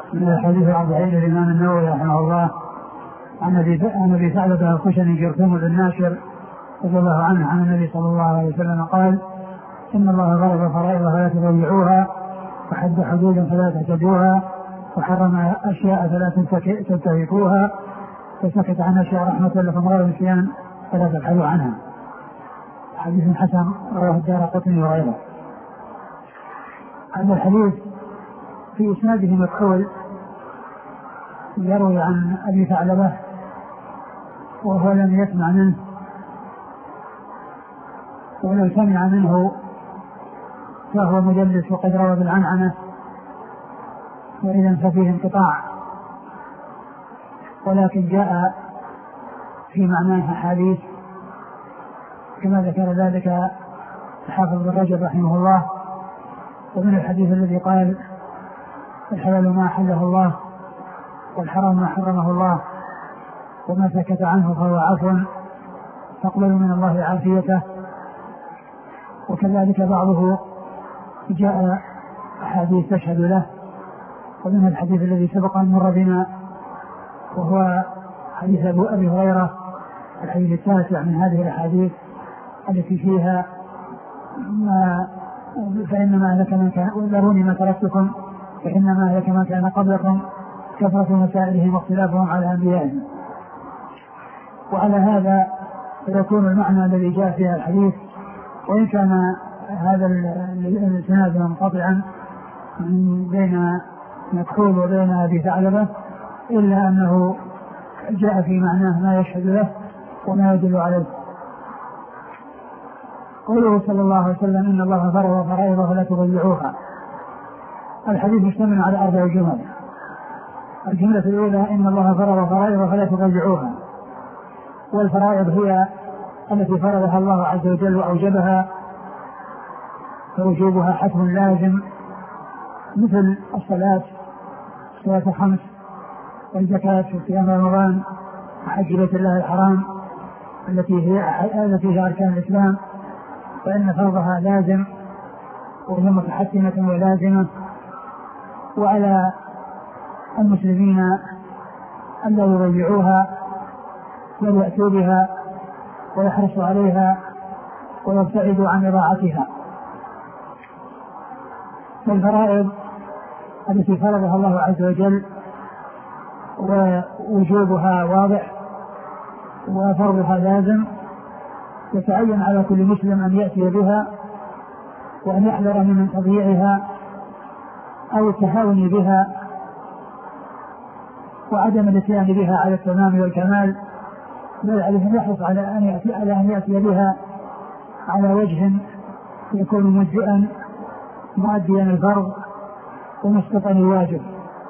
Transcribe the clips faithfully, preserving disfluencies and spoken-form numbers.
من الحديث الأربعين الإمام النووي رحمه الله عن أبي ثعلبة الخشني جرثوم بن ناشر رضي الله عنه عن النبي صلى الله عليه وسلم قال: إن الله ضرب فرائض فلا تضيعوها، وحد حدودا فلا تعتدوها، وحرم أشياء فلا تنتهكوها، وسكت عن أشياء رحمة لكم غير نسيان فلا تبحثوا عنها. حديث حسن رواه الدارقطني وغيره. هذا الحديث في إسناده مكحول يروي عن أبي ثعلبة وهو لم يسمع منه، ولو سمع منه فهو مدلس وقد روى بالعنعنة، وإذا ففيه انقطاع، ولكن جاء في معناه حديث كما ذكر ذلك الحافظ بن رجب رحمه الله. ومن الحديث الذي قال: الحلال ما أحله الله، والحرام ما حرمه الله، وما سكت عنه فهو عفو، فاقبلوا من الله عافيته. وكذلك بعضه جاء أحاديث تشهد له، ومنها الحديث الذي سبق أن مر بنا وهو حديث أبو أبي هريرة، الحديث التاسع من هذه الأحاديث التي فيها ما فإنما أهلك من كان ذروني ما تركتكم فإنما أهلك من كان قبلكم كثرة مسائلهم واختلافهم على أنبيائهم. وعلى هذا يكون المعنى الذي جاء في الحديث، وإن كان هذا الإسناد منقطعا بين مكحول وبين أبي ثعلبة، إلا أنه جاء في معناه ما يشهد له وما يدل عليه. قوله صلى الله عليه وسلم: إن الله فرض فرائض فلا تضيعوها. الحديث مشتمل على أربع جمل. الجملة الأولى: إن الله فرض فرائض فلا تضيعوها. والفرائض هي التي فرضها الله عز وجل وأوجبها، فوجوبها حتم لازم، مثل الصلاة صلاة خمس، والزكاة وصيام رمضان، وحج بيت الله الحرام التي هي التي هي أركان الإسلام، فإن فرضها لازم وهي متحتمة ولازمة. وعلى المسلمين أن لا يضيعوها بل يأتوا بها ويحرصوا عليها ويبتعدوا عن إضاعتها. فالفرائض التي فرضها الله عز وجل ووجوبها واضح وفرضها لازم، يتعين على كل مسلم أن يأتي بها وأن يحذر من تضييعها أو التهاون بها وعدم الاتيان بها على التمام والكمال، بل عليه أن يحرص على أن يأتي, على أن يأتي بها على وجه يكون مجزئا مؤديا الفرض ومسقطا الواجب.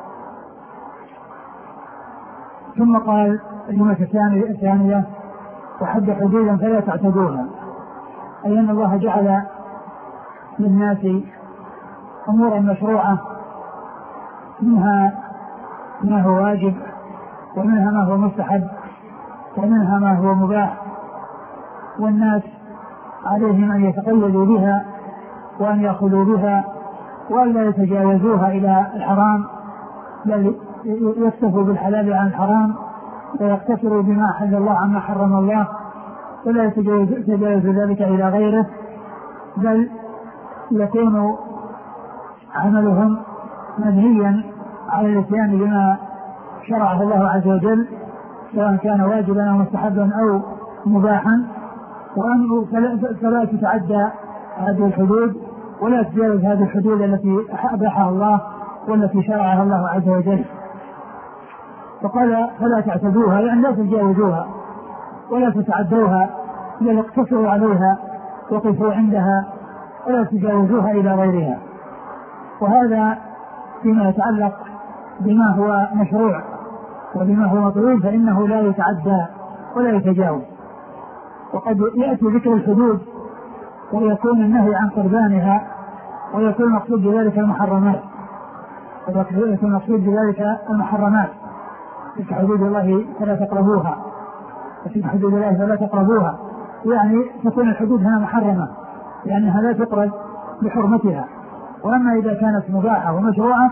ثم قال الجملة الثانية: وحد حدودا فلا تعتدوها. أي أن الله جعل للناس أمورا مشروعة، منها ما هو واجب، ومنها ما هو مستحب، ومنها ما هو مباح، والناس عليهم أن يتقيدوا بها وأن يأخذوا بها وأن لا يتجاوزوها إلى الحرام، بل يكتفوا بالحلال عن الحرام ويقتصروا بما حل الله عما حرم الله، ولا يتجاوزوا ذلك إلى غيره، بل يكون عملهم مبنيا على الاتيان بما شرعه الله عز وجل، سواء كان واجبا أو مستحبا أو مباحا، وأن فلا تتعدى هذه الحدود ولا تتجاوز هذه الحدود التي أباحها الله والتي شرعها الله عز وجل. فقال: فلا تعتدوها، يعني لا تتجاوزوها ولا تتعدوها، بل اقتصروا عليها وقفوا عندها ولا تتجاوزوها إلى غيرها. وهذا فيما يتعلق بما هو مشروع وبما هو مطلوب، فإنه لا يتعدى ولا يتجاوز. وقد يأتي ذكر الحدود ويكون النهي عن قربانها، ويكون المقصود بذلك المحرمات، ويكون المقصود بذلك المحرمات. تلك حدود الله فلا تقربوها، وتلك حدود الله فلا تقربوها، يعني تكون الحدود هنا محرمة لأنها لا تقرب بحرمتها. وأما إذا كانت مباحة ومشروعة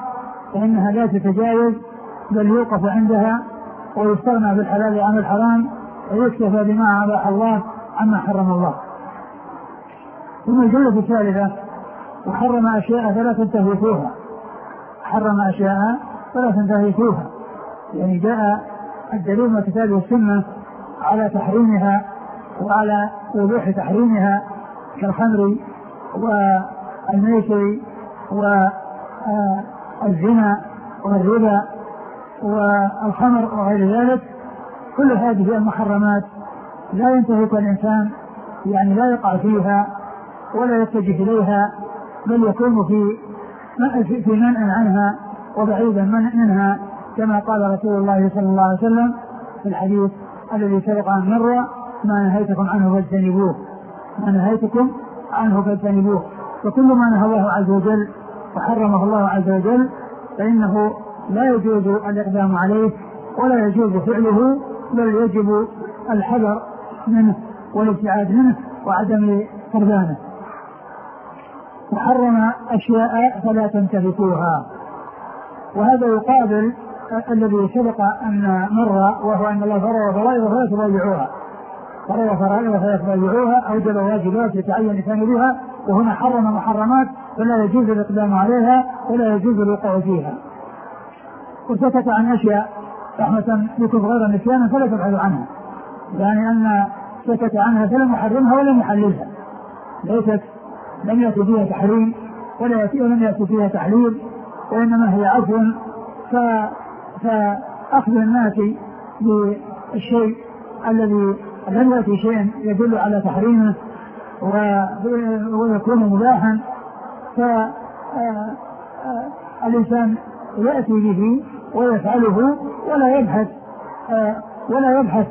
فإنها لا تتجاوز بل يوقف عندها ويستغنى بالحلال عن الحرام ويكتفى بما أباح الله عما حرم الله. ثم الجملة الثالثة وحرم أشياء فلا تنتهكوها. حرم أشياء فلا تنتهكوها، يعني جاء الدليل من الكتاب والسنة على تحريمها وعلى وضوح تحريمها كالخمر والميسر والزنا والربا والخمر وغير ذلك. كل هذه المحرمات لا ينتهك الإنسان، يعني لا يقع فيها ولا يتجه إليها، بل يكون في في منع عنها وبعيدا منها، كما قال رسول الله صلى الله عليه وسلم في الحديث الذي سبق أن مر: ما نهيتكم عنه فاجتنبوه، ما نهيتكم عنه فاجتنبوه. وكل ما نهى الله عز وجل وحرمه الله عز وجل فإنه لا يجوز الإقدام عليه ولا يجوز فعله، بل يجب الحذر منه والابتعاد منه وعدم قربانه. وحرم أشياء فلا تنتهكوها، وهذا يقابل الذي سبق أن مر، وهو أن الله فرض فرائض فلا تضيعوها، فرض فرائض فلا تضيعوها، أوجب واجبات يتعين الإنسان بها، وهنا حرم محرمات فلا يجوز الإقدام عليها ولا يجوز الوقوع فيها. وسكت عن أشياء رحمة بكم غير نسيانا فلا تبحثوا عنها، يعني أن سكت عنها فلم يحرمها ولم يحللها، ليست لم يأتي فيها تحريم ولا يأتي ولم يأتي فيها تحليل، وإنما هي عفو. فأخذ الناس بالشيء الذي لم يأتي شيء يدل على تحريمه ويكون مباحا، فالإنسان يأتي به ويفعله ولا يبحث ولا يبحث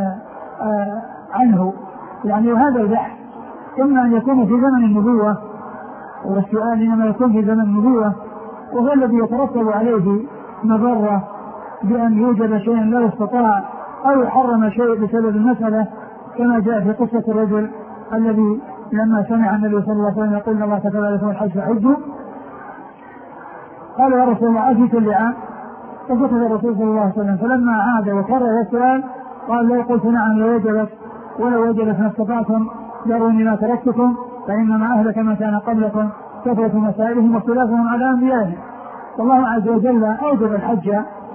عنه. يعني هذا البحث إما أن يكون في زمن النبوة، والسؤال إنما يكون في زمن النبوة، وهو الذي يترتب عليه مضرة بأن يوجد شيء لا يستطاع أو يحرم شيء بسبب المسألة، كما جاء في قصة الرجل الذي لما سمع النبي صلى الله عليه وسلم يقول: الله كتب عليكم الحج فحجوا، قال: يا رسول الله أفي كل عام؟ فسكت الرسول صلى الله عليه وسلم، فلما عاد وكرر السؤال قال: لو قلت نعم لوجبت، ولو وجبت ما استطعتم ذروني ما تركتكم، فإنما أهلك ما كان قبلكم كثرة مسائلهم واختلافهم على أنبيائهم. والله عز وجل أوجب الحج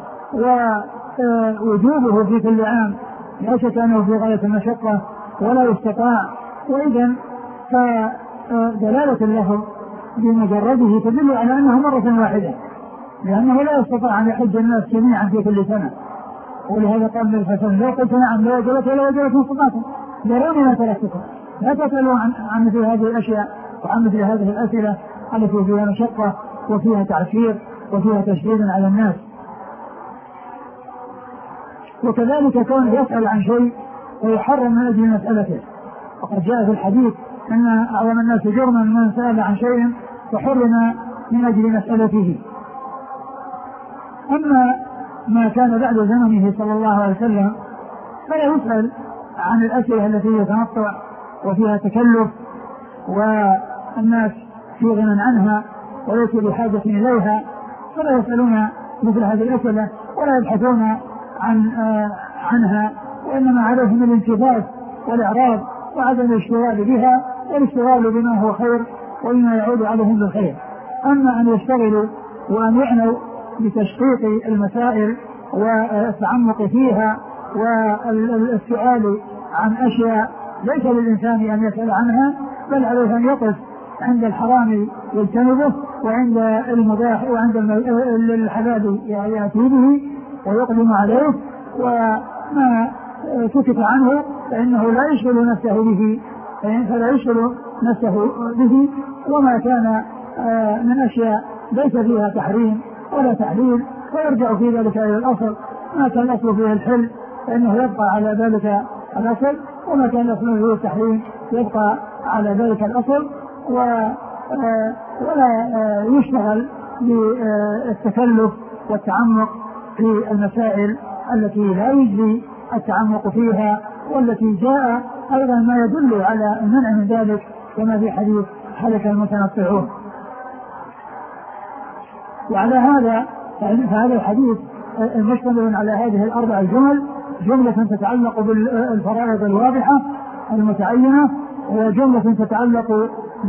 ووجوبه في كل عام، لا شك أنه في غاية المشقة ولا يستطاع، وإذن فدلالة اللفظ بمجرده تدل على أنه مرة واحدة، لأنه لا يستطيع أن يحج الناس جميعا في كل سنة. ولهذا قال النبي صلى الله عليه وسلم: لو قلت نعم لوجبت ولا وجبت ما استطعتم ذروني ما تركتكم. لا تسألوا عن, عن مثل هذه الأشياء وعن مثل هذه الأسئلة التي فيها مشقة وفيها تعسير وفيها تشديد على الناس. وكذلك كون يسأل عن شيء ويحرم من أجل مسألته، وقد جاء في الحديث أن أعظم الناس جرما من سأل عن شيء فحرم من أجل مسألته. أما ما كان بعد زمنه صلى الله عليه وسلم فلا يسأل عن الأسئلة التي يتنطع وفيها تكلف والناس في غنى عنها وليس بحاجة إليها، فلا يسألون مثل هذه الأسئلة ولا يبحثون عن آه عنها، وإنما عليهم الانتباه والإعراض وعدم الاشتغال بها والاشتغال بما هو خير وبما يعود عليهم بالخير. أما أن يشتغلوا وأن يعنوا بتشقيق المسائل والتعمق فيها والسؤال عن أشياء ليس للإنسان أن يسأل عنها، بل عليه أن يقف عند الحرام يجتنبه وعند المباح وعند الحلال يأتي به ويقدم عليه، وما سكت عنه فإنه لا يشغل نفسه به فلا يشغل نفسه به. وما كان من أشياء ليس فيها تحريم ولا تحليل ويرجع في ذلك إلى الأصل، ما كان الأصل فيه الحل فإنه يبقى على ذلك الأصل، وما كان الأصل فيه التحريم يبقى على ذلك الأصل، ولا يشتغل بالتكلف والتعمق في المسائل التي لا يجري التعمق فيها، والتي جاء أيضا ما يدل على المنع من ذلك كما في حديث هلك المتنطعون. وعلى هذا فهذا الحديث مشتمل على هذه الأربع الجمل، جملة تتعلق بالفرائض الواضحة المتعينة، وجملة تتعلق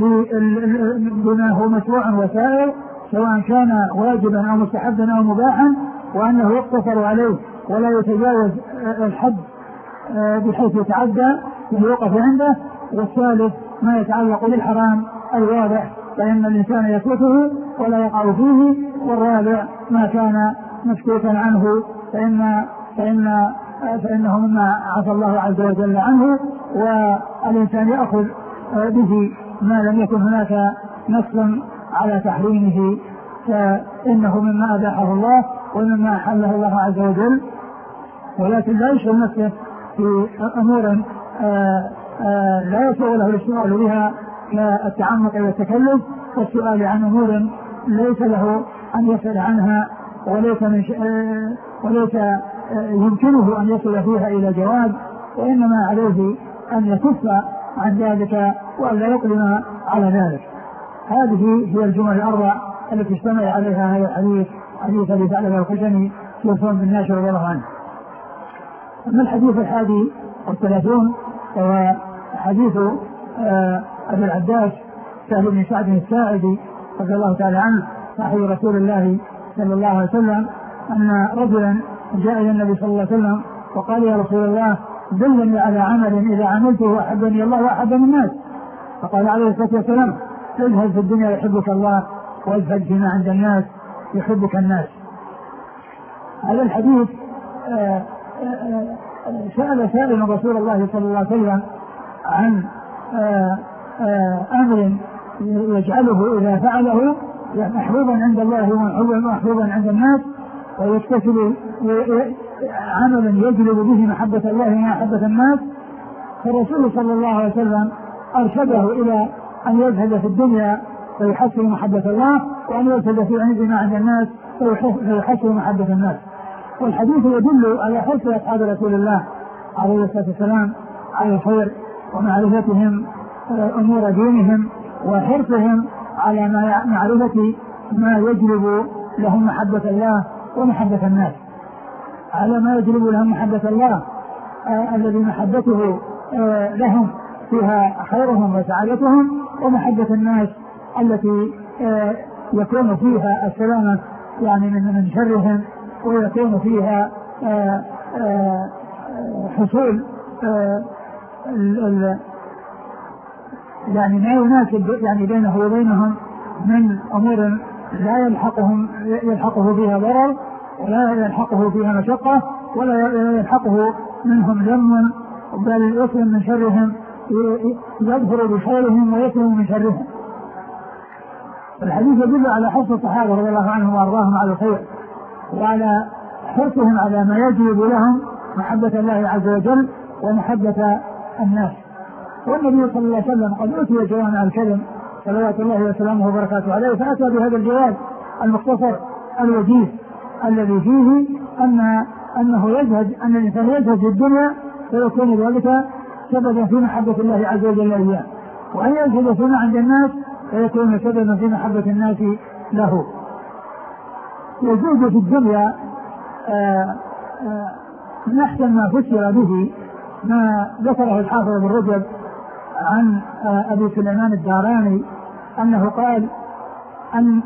بما هو مشروع وسائر سواء كان واجبا أو مستحبا أو مباحا، وأنه يقتصر عليه ولا يتجاوز الحد بحيث يتعدى ويوقف عنده. والثالث ما يتعلق بالحرام الواضح فإن الإنسان يتركه ولا يقع فيه. والرابع ما كان مسكوتا عنه فإن فإن فإنه مما عفى الله عز وجل عنه، والإنسان يأخذ به ما لم يكن هناك نص على تحريمه، فإنه مما أباحه الله ومما حله الله عز وجل، ولكن لا يشغل نفسه في أمور لا يسوغ له الاشتغال بها كالتعمق والتكلف والسؤال عن أمور ليس له أن يسأل عنها وليس, من ش... وليس يمكنه أن يصل فيها إلى جواب، وإنما عليه أن يكف عن ذلك وأن لا يقدم على ذلك. هذه هي الجمل الأربع التي اشتمل عليها هذا الحديث، حديث أبي ثعلبة الخشني يوصون بالناشر رضي الله عنه. أما الحديث الحادي والثلاثون وهو حديث أبي العباس سهل بن سعد الساعدي رضي الله تعالى عنه صاحب رسول الله صلى الله عليه وسلم أن رجلا جاء إلى النبي صلى الله عليه وسلم وقال يا رسول الله دلني على عمل إذا عملته أحبني الله وأحبني الناس. فقال عليه الصلاة والسلام اذهب في الدنيا يحبك الله واذهب فيما عند الناس يحبك الناس. هذا الحديث آآ آآ سأل سائل رسول الله صلى الله عليه وسلم عن آآ آآ أمر يجعله إذا فعله محبوبا عند الله ومحبوبا عند الناس، ويكتسب عملا يجلب به محبة الله ومحبة الناس. فالرسول صلى الله عليه وسلم أرشده إلى أن يزهد في الدنيا فيحصل محبة الله، وأن يزهد في عند ما عند الناس فيحصل محبة الناس. والحديث يدل على حرص أصحاب رسول الله عليه الصلاة والسلام على الخير ومعرفتهم أمور دينهم وحرصهم على معرفة ما يجلب لهم محبة الله ومحبة الناس، على ما يجلب لهم محبة الله آه الذي محبته آه لهم فيها خيرهم وسعادتهم، ومحبة الناس التي آه يكون فيها السلامة يعني من من شرهم، ويكون فيها آه آه حصول آه ال ال يعني ما يناسب يعني بينه وبينهم من أمور لا يلحقهم يلحقه فيها ضرر ولا يلحقه فيها مشقة ولا يلحقه منهم ذم، بل يسلم من شرهم، يظهر بخيرهم ويسلم من شرهم. الحديث يدل على حرص الصحابة رضي الله عنهم وأرضاهم على الخير، وعلى حرصهم على ما يجلب لهم محبة الله عز وجل ومحبة الناس. والنبي صلى الله عليه وسلم قد أوتي جوامع الكلم صلوات الله وسلامه وبركاته عليه، فأتى بهذا الجواب المختصر الوجيز الذي فيه أن أنه يزهد أن الإنسان يزهد في الدنيا فيكون ذلك سببا في محبة الله عز وجل إياه، وأن يزهد فيما عند الناس فيكون سببا في محبة الناس له. يزهد في الدنيا آآ آآ من أحسن ما فسر به ما ذكره الحافظ ابن رجب عن أبي سليمان الداراني أنه قال أن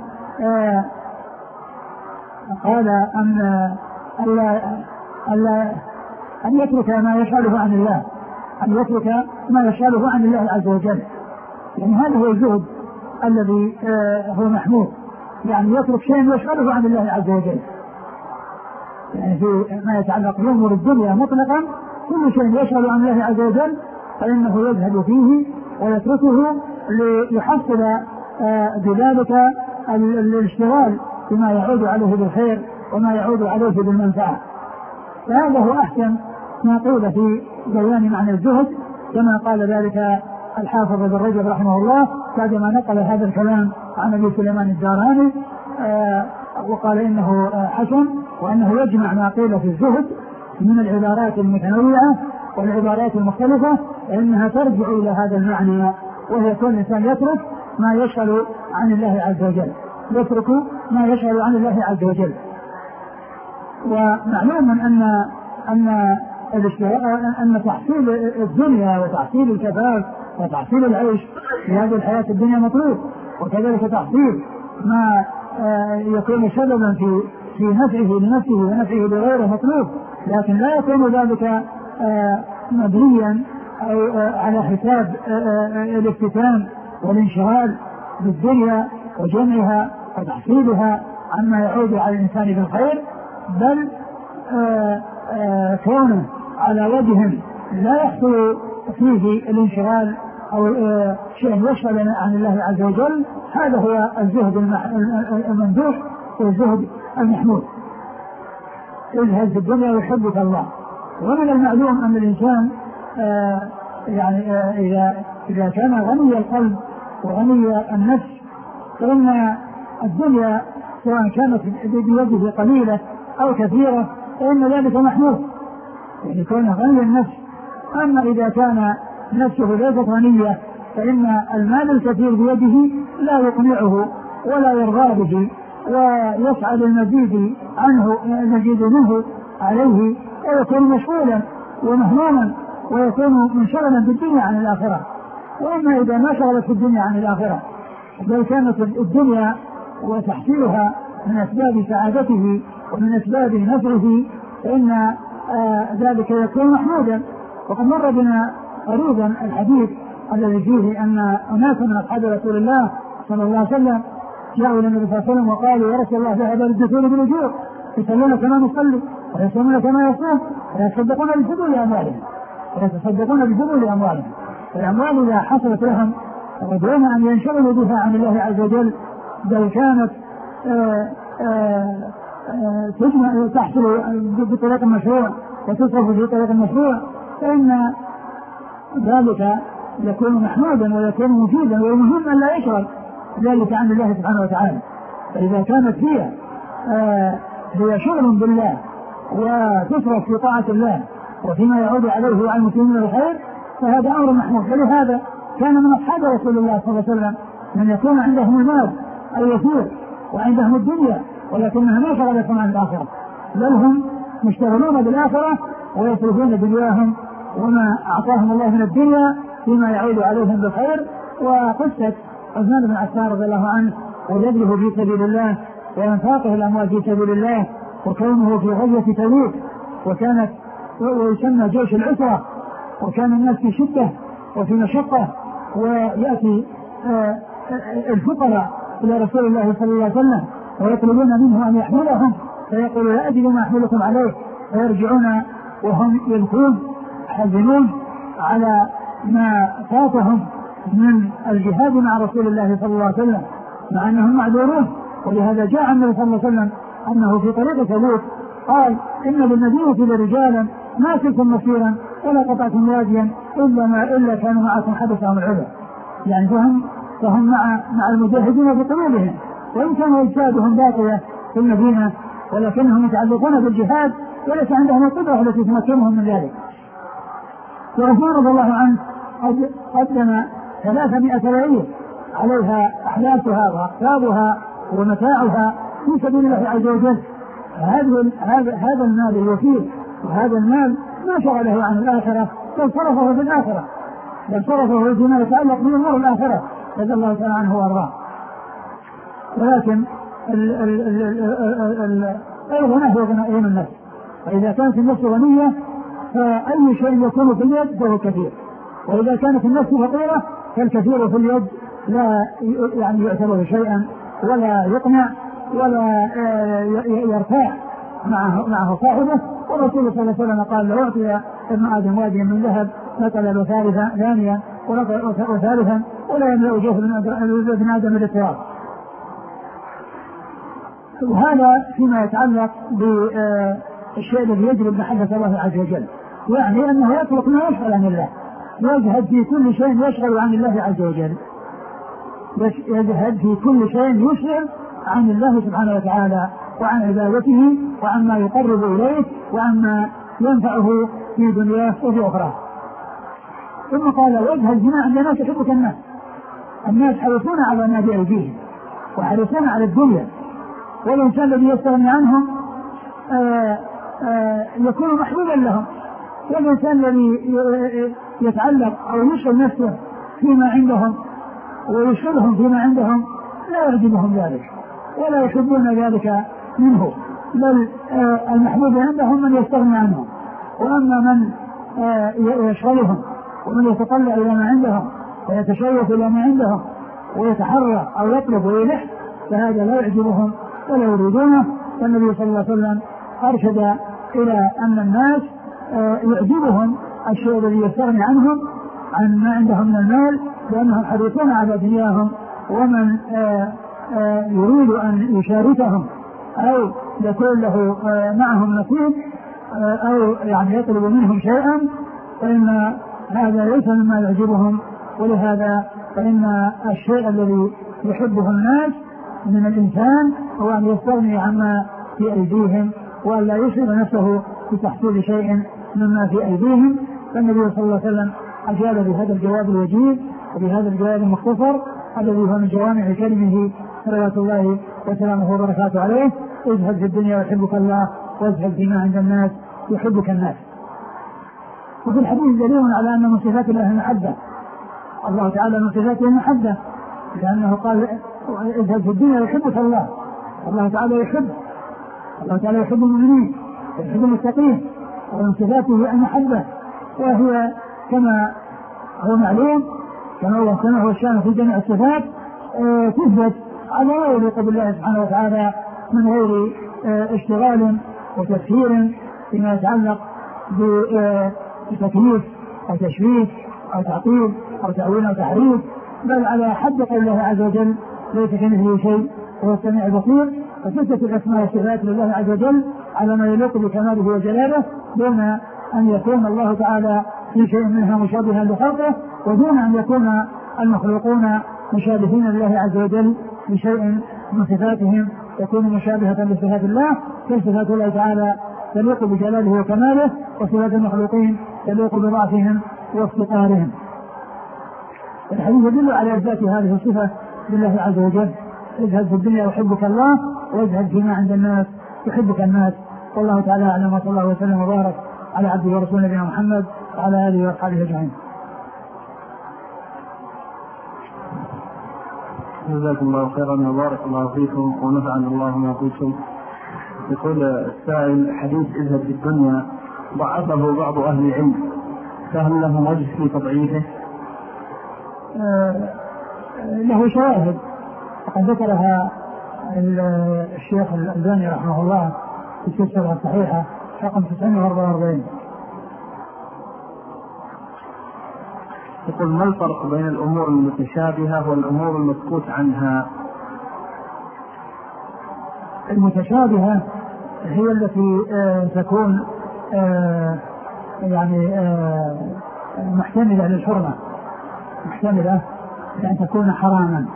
قال أن ألا ألا أن يترك ما يشغله عن الله، أن يترك ما يشغله عن الله عز وجل، يعني هذا هو الزهد الذي هو محمود، يعني يترك شيء يشغله عن الله عز وجل، يعني في ما يتعلق بأمور الدنيا مطلقا كل شيء يشغل عن الله عز وجل فإنه يذهب فيه ويتركه ليحصل بذلك الاشتغال بما يعود عليه بالخير وما يعود عليه بالمنفعة. فهذا هو أحسن ما قيل في بيان معنى الزهد، كما قال ذلك الحافظ ابن رجب رحمه الله بعدما نقل هذا الكلام عن أبي سليمان الداراني، وقال إنه حسن وأنه يجمع ما قيل في الزهد من العبارات المتنوعة والعبارات المختلفة، فإنها ترجع إلى هذا المعنى، وهي كل إنسان يترك ما يشغل عن الله عز وجل. يترك ما يشغل عن الله عز وجل. ومعلوم أن أن أن تحصيل الدنيا وتحصيل الكفاف وتحصيل العيش في هذه الحياة الدنيا مطلوب، وكذلك تحصيل ما يكون سببا في في نفعه لنفسه ونفعه لغيره مطلوب، لكن لا يكون ذلك مبنيا على حساب الافتتان والانشغال بالدنيا وجمعها وتحصيلها عما يعود على الإنسان بالخير، بل كونه على وجه لا يحصل فيه الانشغال أو شيء يشغل عن الله عز وجل. هذا هو الزهد الممدوح والزهد المحمود. اذهب في الدنيا يحبك الله. ومن المعلوم أن الإنسان آه يعني آه إذا إذا كان غني القلب وغني النفس فإن الدنيا سواء كانت بيده قليلة أو كثيرة فإن ذلك محمود، يعني كونه غني النفس. أما إذا كان نفسه ليست غنية فإن المال الكثير بيده لا يقنعه ولا يرضى به ويسعى للمزيد عنه المزيد منه عليه، ويكون مشغولا ومهموما ويكون منشغلا بالدنيا عن الآخرة. وأما إذا ما شغلت الدنيا عن الآخرة بل كانت الدنيا وتحصيلها من أسباب سعادته ومن أسباب نفعه فإن آه ذلك يكون محمودا. وقد مر بنا قريبا الحديث الذي فيه أن أناس من أصحاب رسول الله صلى الله عليه وسلم جاءوا إلى النبي صلى الله عليه وسلم وقالوا يا رسول الله ذهب الدخول بالأجور، يصلون كما نصلي ويصومون كما يصوم ويتصدقون بفضول أموالهم ويتصدقون بفضول أموالهم. الأموال إذا حصلت لهم ودون أن ينشغلوا بها عن الله عز وجل بل كانت آآ آآ آآ تحصل بطريق مشروع وتصرف بطريق مشروع فإن ذلك يكون محمودا ويكون مفيدا. والمهم أن لا يشغل ذلك عن الله سبحانه وتعالى. فإذا كانت هي هي شغل بالله وتصرف في طاعة الله وفيما يعود عليه وعلى المسلمين الخير فهذا أمر محمود. ولهذا كان من أصحاب رسول الله صلى الله عليه وسلم من يكون عندهم المال اليسير وعندهم الدنيا ولكنها ما شغلتهم عن الآخرة، بل هم مشتغلون بالآخرة ويصرفون دنياهم وما أعطاهم الله من الدنيا فيما يعود عليهم بالخير. وقصة عثمان بن عفان رضي الله عنه وبذله في سبيل الله وإنفاقه الأموال في سبيل الله وكونه في غزوة تبوك وكانت ويسمى جيش العسرة وكان الناس في شدة وفي مشقة ويأتي الفقراء إلى رسول الله صلى الله عليه وسلم ويطلبون منه أن يحملهم فيقول لا أجد ما أحملكم عليه، فيرجعون وهم يبكون حزنون على ما فاتهم من الجهاد مع رسول الله صلى الله عليه وسلم مع أنهم معذورون. ولهذا جاء النبي صلى الله عليه وسلم أنه في طريق تبوك قال إن للمدينة رجالا ما سلكم مسيرا ولا قطعتم واديا إلا ما إلا كانوا معكم حدثهم العذر. يعني فهم فهم مع مع المجاهدين بقلوبهم وإن كان أجسادهم باقية في المدينة ولكنهم يتعلقون بالجهاد وليس عندهم القدرة التي تمكنهم من ذلك. وعثمان رضي الله عنه قدم ثلاثمائة بعير عليها أحلاسها وأقطابها ومتاعها في سبيل الله عز وجل. هذا هذا المال الوفير وهذا المال ما شغله عن الآخرة بل صرفه في الآخرة بل صرفه فيما يتعلق بأمور الآخرة رضي الله تعالى عنه وأرضاه. ولكن الغنى هو غنى النفس، فإذا كانت النفس غنية فأي شيء يكون في اليد فهو كثير، وإذا كانت النفس فقيرة فالكثير في اليد لا يعني يعتبر شيئا ولا يقنع ولا يرتاح معه معه صاحبه. والرسول صلى الله عليه وسلم قال لو أعطي ابن آدم واديا من ذهب نقل ثالثا ثانيا وثالثا ولا يملأ جوف ابن آدم بالتراب. وهذا فيما يتعلق بالشيء الذي يجب محبة الله عز وجل، يعني أنه يترك ما يشغل عن الله، يجهد في كل شيء يشغل عن الله عز وجل، يجهد في كل شيء يشغل عن الله سبحانه وتعالى وعن عبادته وعن ما يقرب إليه وعن ما ينفعه في دنياه وفي أخرى. ثم قال وجه الجماع عند الناس يحبك الناس، الناس حريصون على ما بأيديهم وحريصون على الدنيا، والإنسان الذي يستغني عنهم آآ آآ يكون محبوبا لهم، والإنسان الذي يتعلق أو يشغل نفسه فيما عندهم ويشغلهم فيما عندهم لا يعجبهم ذلك ولا يحبون ذلك منه، بل المحبوب عندهم من يستغني عنهم. وأما من يشغلهم ومن يتطلع إلى ما عندهم ويتشوف إلى ما عندهم ويتحرى أو يطلب ويلح فهذا لا يعجبهم ولا يريدونه. فالنبي صلى الله عليه وسلم أرشد إلى أن الناس يعجبهم الشيء الذي يستغني عنهم عن ما عندهم من المال لأنهم حريصون على دنياهم، ومن يريد أن يشاركهم أو يكون له معهم نصيب أو يعني يطلب منهم شيئا فإن هذا ليس مما يعجبهم. ولهذا فإن الشيء الذي يحبه الناس من الإنسان هو أن يستغني عما في أيديهم وأن لا يشغل نفسه بتحصيل شيء مما في أيديهم. فالنبي صلى الله عليه وسلم أجاب بهذا الجواب الوجيز وبهذا الجواب المختصر الذي هو من جوامع كلمه صلوات الله وسلامه وبركاته عليه: اذهب في الدنيا يحبك الله واذهب فيما عند الناس يحبك الناس. وفي الحديث دليل على أن من صفات الله المحبة، الله تعالى من صفاته المحبة، لأنه قال اذهب في الدنيا يحبك الله، الله تعالى يحب الله تعالى يحب المؤمنين ويحب المتقين، ومن صفاته المحبة، وهي كما هو معلوم كما هو كما هو الشأن في جميع الصفات تثبت على ما يليق بالله سبحانه وتعالى من غير اشتغال وتفكير فيما يتعلق بتكليف أو تشبيه أو تعطيل أو تأويل أو تحريف، بل على حد قول الله عز وجل: ليس كمثله شيء وهو السميع البصير. فتثبت الأسماء والصفات لله عز وجل على ما يليق بكماله وجلاله، دون أن يكون الله تعالى في شيء منها مشابها لخلقه، ودون أن يكون المخلوقون مشابهين لله عز وجل بشيء من صفاتهم تكون مشابهة لصفات الله، فصفات الله تعالى تليق بجلاله وكماله، وصفات المخلوقين تليق بضعفهم وافتقارهم. الحديث يدل على إثبات هذه الصفة لله عز وجل: اذهب في الدنيا يحبك الله واذهب فيما عند الناس يحبك الناس. والله تعالى أعلم، وصلى الله وسلم وبارك على عبده ورسوله نبينا محمد وعلى آله وأصحابه أجمعين. جزاكم الله خيرا وبارك الله فيكم ونفعنا الله ما فيكم. يقول السائل: حديث اذهب في الدنيا ضعفه بعض أهل العلم، فهل له وجه في تضعيفه؟ آه له شواهد وقد ذكرها الشيخ الألباني رحمه الله في السلسلة الصحيحة رقم تسعمائة وأربعة وأربعين. يقول: ما الفرق بين الأمور المتشابهة والأمور المسكوت عنها؟ المتشابهة هي التي آه تكون آه يعني آه محتملة للحرمة، محتملة لأن تكون حراما،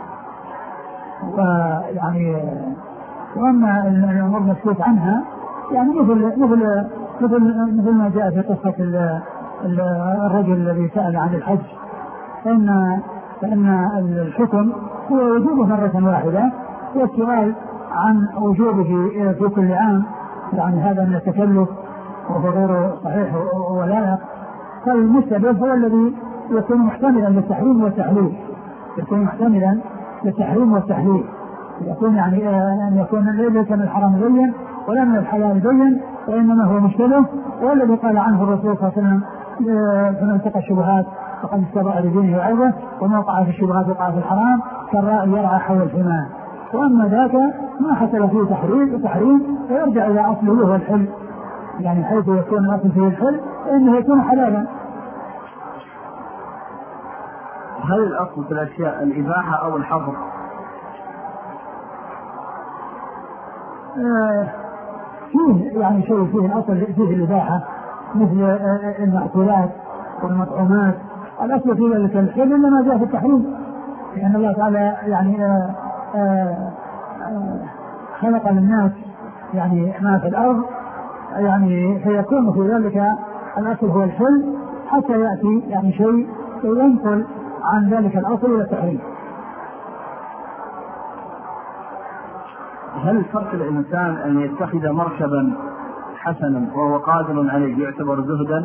ويعني وأما الأمور المسكوت عنها يعني مثل مثل مثل مثل ما جاء في قصة الرجل الذي سأل عن الحج، فإن فإن الحكم هو وجوبه مرة واحدة، والسؤال عن وجوبه في كل عام يعني هذا من التكلف وهو غير صحيح ولا. فالمستبد هو الذي يكون محتملا للتحريم والتحليل، يكون محتملا للتحريم والتحليل، يكون يعني أن يكون ليس من الحرام بين ولا من الحلال بين، وإنما هو مشتبه، والذي قال عنه الرسول صلى الله عليه وسلم: فمن اتقى الشبهات فقد استبرأ لدينه وعرضه، وما وقع في الشبهات وقع في الحرام كالراعي يرعى حول الحمام. وأما ذاك ما حصل فيه تحريم وتحريم ويرجع إلى أصله وهو الحل، يعني حيث يكون الأصل فيه الحل فإنه يكون حلالا. هل الأصل في الأشياء الإباحة أو الحظر؟ آه فيه يعني شيء فيه الأصل فيه الإباحة مثل آه المأكولات والمطعومات، الأصل في ذلك الحل إنما جاء في التحريم، لأن الله تعالى يعني آه آه آه خلق للناس يعني ما في الأرض، يعني فيكون في ذلك الأصل هو الحل حتى يأتي يعني شيء ينقل عن ذلك الأصل إلى التحريم. هل ترك الإنسان أن يتخذ مركبا حسنا وهو قادر عليه يعتبر زهدا؟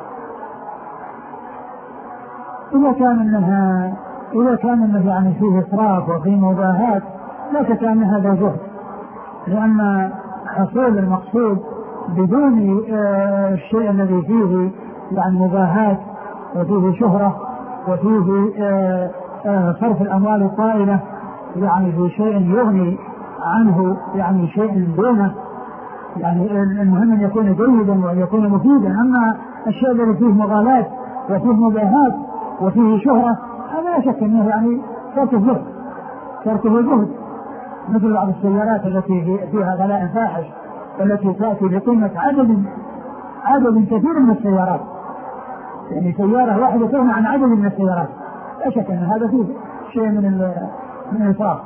إذا كان أنها إذا كان أنه يعني فيه إسراف وفيه مباهات لا شك أن هذا زهد، لأن حصول المقصود بدون آه الشيء الذي فيه يعني مباهات وفيه شهرة وفيه آه آه صرف الأموال الطائلة يعني في شيء يغني عنه يعني شيء دونه، يعني المهم أن يكون جيدا وأن يكون مفيدا. أما الشيء الذي فيه مغالاة وفيه مباهات وفيه شهرة هذا لا شك أنه يعني تركه زهد تركه زهد مثل بعض السيارات التي فيها غلاء فاحش والتي تأتي بقيمة عدد عدد كثير من السيارات، يعني سيارة واحدة تغني عن عدد من السيارات، لا شك أن هذا فيه شيء من من الإسراف.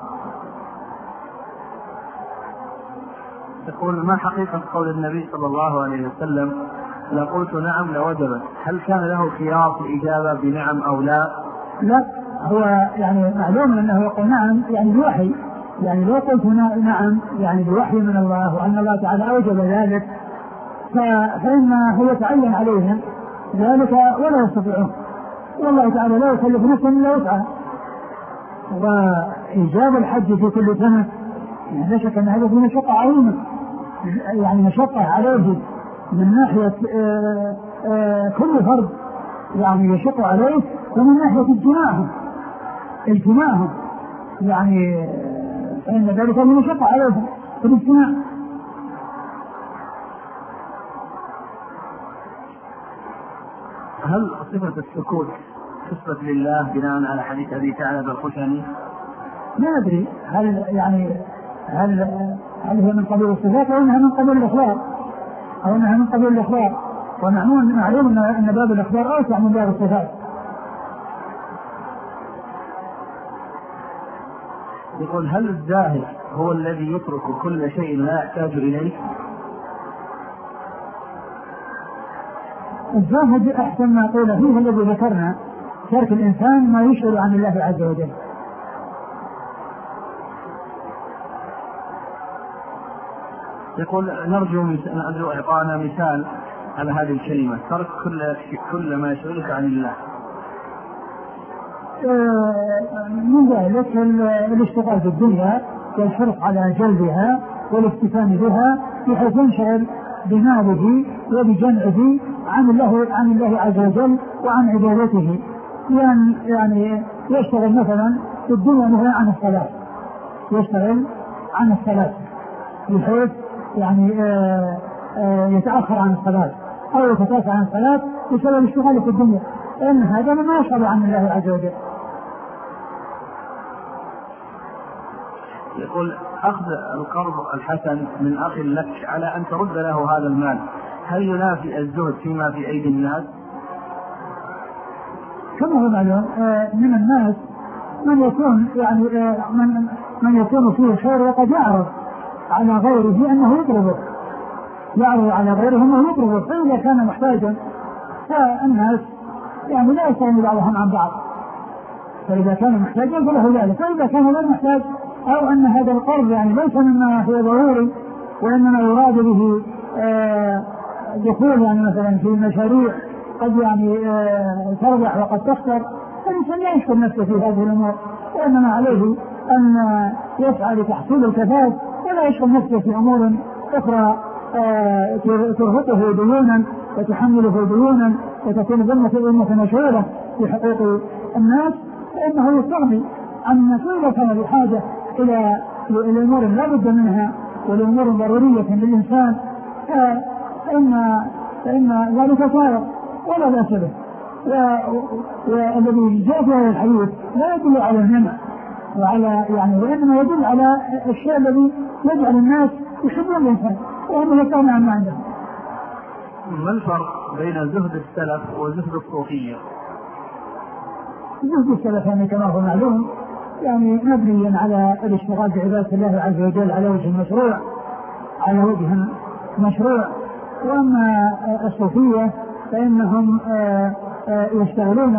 يقول: ما حقيقة قول النبي صلى الله عليه وسلم: لو قلت نعم لوجبت؟ هل كان له خيار في الإجابة بنعم أو لا؟ لا، هو يعني معلوم أنه يقول نعم يعني بوحي، يعني لو قلت نعم يعني بوحي من الله وأن الله تعالى أوجب ذلك فإنه يتعين عليهم ذلك ولا يستطيعون، والله تعالى لا يكلف نفسا إلا وسعها. وإيجاب الحج في كل سنة يعني لا شك أن هذا فيه مشقة عظيمة، يعني مشقة عليه من ناحية آآ آآ كل فرد يعني يشق عليه، ومن ناحية اجتماعهم اجتماعهم يعني فإن ذلك من مشقة عليهم في الاجتماع. هل صفة السكوت تثبت لله بناء على حديث أبي ثعلبة الخشني؟ لا أدري هل يعني هل هل هي من قبيل الصفات أو أنها من قبيل الإخبار أو أنها من قبيل الإخبار، ومعلوم معلوم أن باب الإخبار أوسع من باب الصفات. يقول: هل الزاهد هو الذي يترك كل شيء لا يحتاج إليه؟ الزاهد أحسن ما قيل فيه الذي ذكرنا، ترك الإنسان ما يشغل عن الله عز وجل. يقول: نرجو نرجو إعطانا مثال على هذه الكلمة، ترك كل كل ما يشغلك عن الله. من ذلك الاشتغال بالدنيا والحرص على جلبها والافتتان بها بحيث ينشغل بماله وبجمعه عن الله عن الله عز وجل وعن عبادته، يعني يعني يشتغل مثلا في الدنيا مثلا عن الصلاة، يشتغل عن الصلاة بحيث يعني آآ آآ يتأخر عن الصلاة أو يتكاسل عن الصلاة بسبب اشتغاله في الدنيا، لأن هذا ما يشغل عن الله عز وجل. يقول: أخذ القرض الحسن من أخ لك على أن ترد له هذا المال هل ينافي الزهد فيما في أيدي الناس؟ كما هو معلوم من الناس من يكون يعني من من يكون فيه خير وقد يعرض على غيره أنه يقرضه، يعرض على غيره أنه يقرضه، فإذا كان محتاجا فالناس يعني لا يستغني بعضهم عن بعض، فإذا كان محتاجا فله ذلك، فإذا كان غير محتاج أو أن هذا القرض يعني ليس مما هو ضروري وإنما يراد به آه دخول يعني مثلا في مشاريع قد يعني آه تربح وقد تخسر، فالإنسان لا يشكر نفسه في هذه الأمور، وإنما عليه أن يسعى لتحصيل الكفاف ولا يشكر نفسه في أمور أخرى آه ترهقه ديونا وتحمله ديونا وتكون ذمة ذمة مشغولة في حقوق الناس، فإنه يستغني عن كل كان بحاجة إلى الأمور لا بد منها والأمور ضرورية للإنسان، فإن فإن ذلك خير ولا بأس به. والذي جاء في هذا الحديث لا يدل على المنع وعلى يعني وإنما يدل على الشيء الذي يجعل الناس يحبون الإنسان وهم يكون عن عندهم. ما الفرق بين زهد السلف وزهد الصوفية؟ زهد السلف يعني كما هو معلوم يعني مبنيا على الاشتغال بعبادة الله عز وجل على وجه مشروع على وجه مشروع، وأما الصوفية فإنهم يشتغلون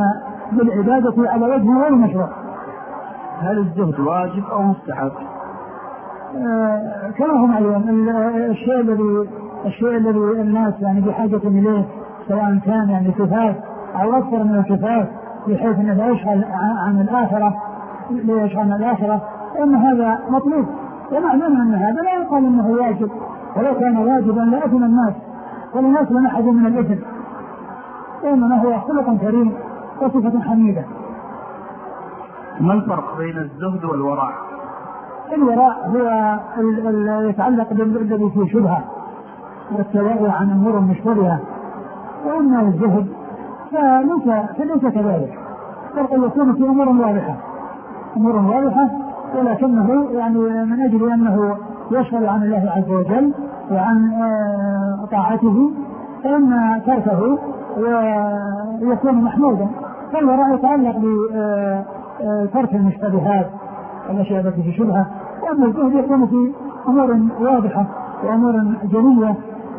بالعبادة على وجه غير مشروع. هل الزهد واجب أو مستحب؟ كما هو معلوم الشيء الذي الشيء الذي الناس يعني بحاجة إليه سواء كان يعني كفاف أو أكثر من الكفاف بحيث أنه لا يشغل عن الآخرة لا يشغل عن الآخرة فإن هذا مطلوب. ومعلوم أن هذا لا يقال أنه واجب، ولو كان واجبا لأثم الناس والناس لم يحظوا من الإثم، وإنما هو خلق كريم وصفة حميدة. ما الفرق بين الزهد والورع؟ الورع هو يتعلق بالذي فيه شبهة والتورع عن أمور مشتبهة، وأما الزهد فليس فليس كذلك، فرق يكون في أمور واضحة أمور واضحة ولكنه يعني من أجل أنه يشغل عن الله عز وجل وعن طاعته فإن تركه ويكون محمودا. فالورع يتعلق بترك المشتبهات والأشياء التي في شبهة، وأما الزهد يكون في أمور واضحة وأمور جلية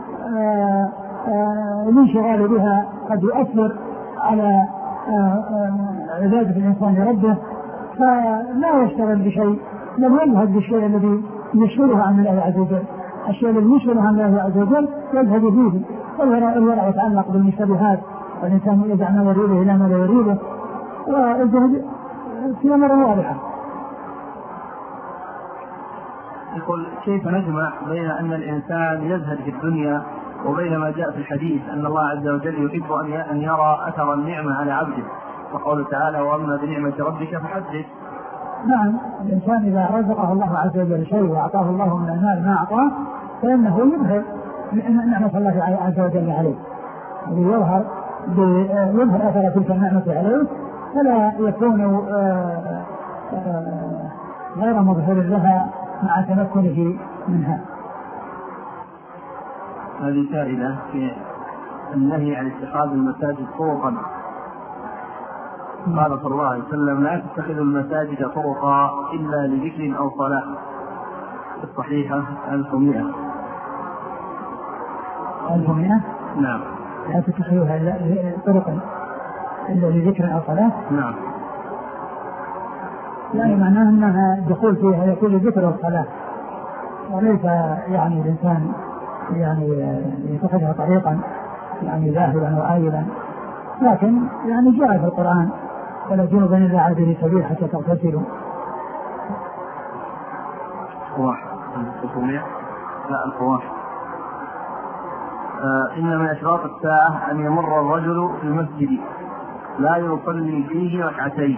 الانشغال بها قد يؤثر على عبادة الإنسان لربه، فلا يشتغل بشيء لم يذهب بالشيء الذي يشغله عن الله عز وجل. الشيء الذي يشغله عن الله عز وجل يذهب فيه. الورع يتعلق بالمشتبهات والإنسان يدع ما يريده إلى ما لا يريده، والزهد في أمر واضحة. يقول كيف نجمع بين أن الإنسان يزهد في الدنيا وبين ما جاء في الحديث أن الله عز وجل يحب أن يرى أثر النعمة على عبده، وقوله تعالى وأما بنعمة ربك فحدث. نعم، الإنسان إذا رزقه الله عز وجل شيء وأعطاه الله من المال ما أعطاه فإنه يظهر نعمة الله عز وجل عليه، يظهر يظهر أثر تلك النعمة عليه، فلا يكون غير مظهر لها مع تمكنه منها. هذه فائدة في النهي عن اتخاذ المساجد طرقا. قال صلى الله عليه وسلم لا تتخذوا المساجد طرقا إلا لذكر أو صلاة، الصحيحة ألف ومئة. ألف ومئة؟ نعم. لا تتخذوها طرقا إلا لذكر أو صلاة؟ نعم. يعني معناه أنها دخول فيها يكون ذكر الصلاة، وليس يعني الإنسان يعني يتخذها طريقا يعني ذاهبا وآيلا، لكن يعني جاء في القرآن ولا جنوبا إلا عابري سبيل حتى تغتسلوا. واحد الفومية لا الفواحش. آه إن من أشراط الساعة أن يمر الرجل في المسجد لا يصلي فيه ركعتين،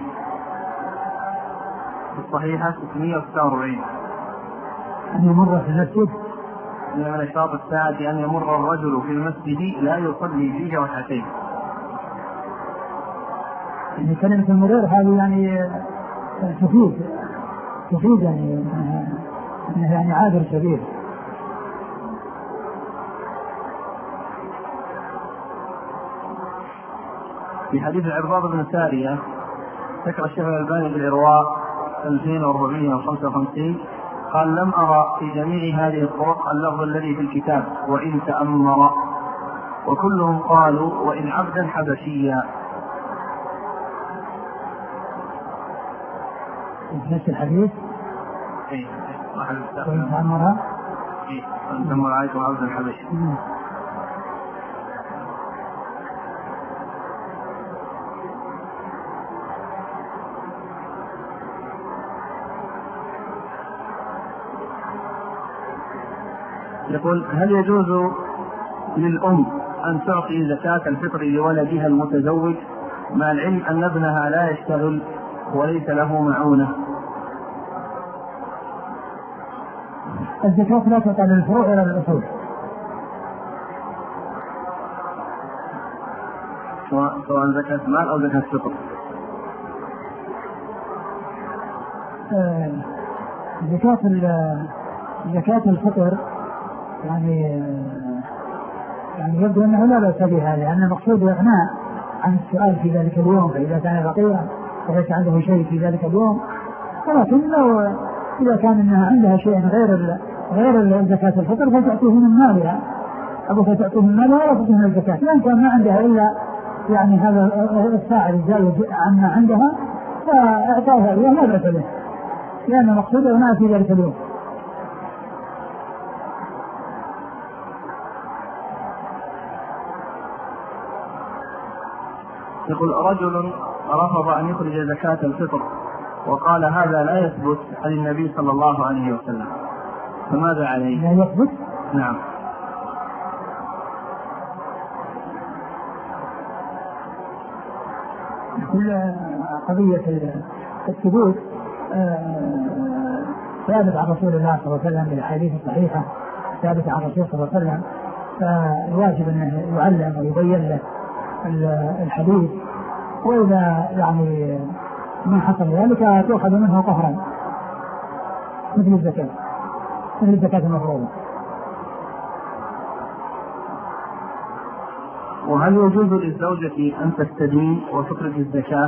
الصحيحة ستمائة وتسعة وأربعين. أن يمر في المسجد إن من أشراط الساعة أن يمر الرجل في المسجد لا يصلي فيه ركعتين. يعني كلمة المرور هذه يعني تفيد تفيد يعني أنه يعني عابر سبيل. في حديث العرباض بن سارية ذكر الشيخ الألباني بالإرواء ألفين وأربعمائة وخمسة وخمسين قال لم أرى في جميع هذه الطرق اللفظ الذي في الكتاب وإن تأمر، وكلهم قالوا وإن عبدا حبشيا. نفس الحديث؟ إيه وإن تأمر إيه وإن تأمر عيت عبدا حبشيا. يقول هل يجوز للأم أن تعطي زكاة الفطر لولدها المتزوج مع العلم أن ابنها لا يشتغل وليس له معونة؟ الزكاة لا تعطى للفروع ولا للأصول، سواء زكاة مال أو زكاة فطر. زكاة زكاة الفطر يعني يعني يبدو أنه لا بأس بها، لأن المقصود الإغناء عن السؤال في ذلك اليوم، فإذا كان فقيرا وليس عنده شيء في ذلك اليوم. ولكن لو إذا كان أنها عندها شيء غير غير زكاة الفطر فتعطيه من مالها، أو فتعطيه من مالها ولا تعطيه من الزكاة، لأن كان ما عندها إلا يعني هذا الساعة الزائد عما عندها فأعطاها إياه لا بأس به، لأن المقصود الإغناء في ذلك اليوم. يقول رجل رفض أن يخرج زكاة الفطر وقال هذا لا يثبت عن النبي صلى الله عليه وسلم، فماذا عليه؟ لا يثبت؟ نعم. كل قضية الثبوت ثابت عن رسول الله صلى الله عليه وسلم بالأحاديث الصحيحة، ثابت عن الرسول صلى الله عليه وسلم، فالواجب أنه يعلم ويبين له الحديث، وإذا يعني ما حصل ذلك تؤخذ منه قهرا مثل الزكاة مثل الزكاة المفروضة. وهل يجوز للزوجة أن تستدين وتخرج الزكاة؟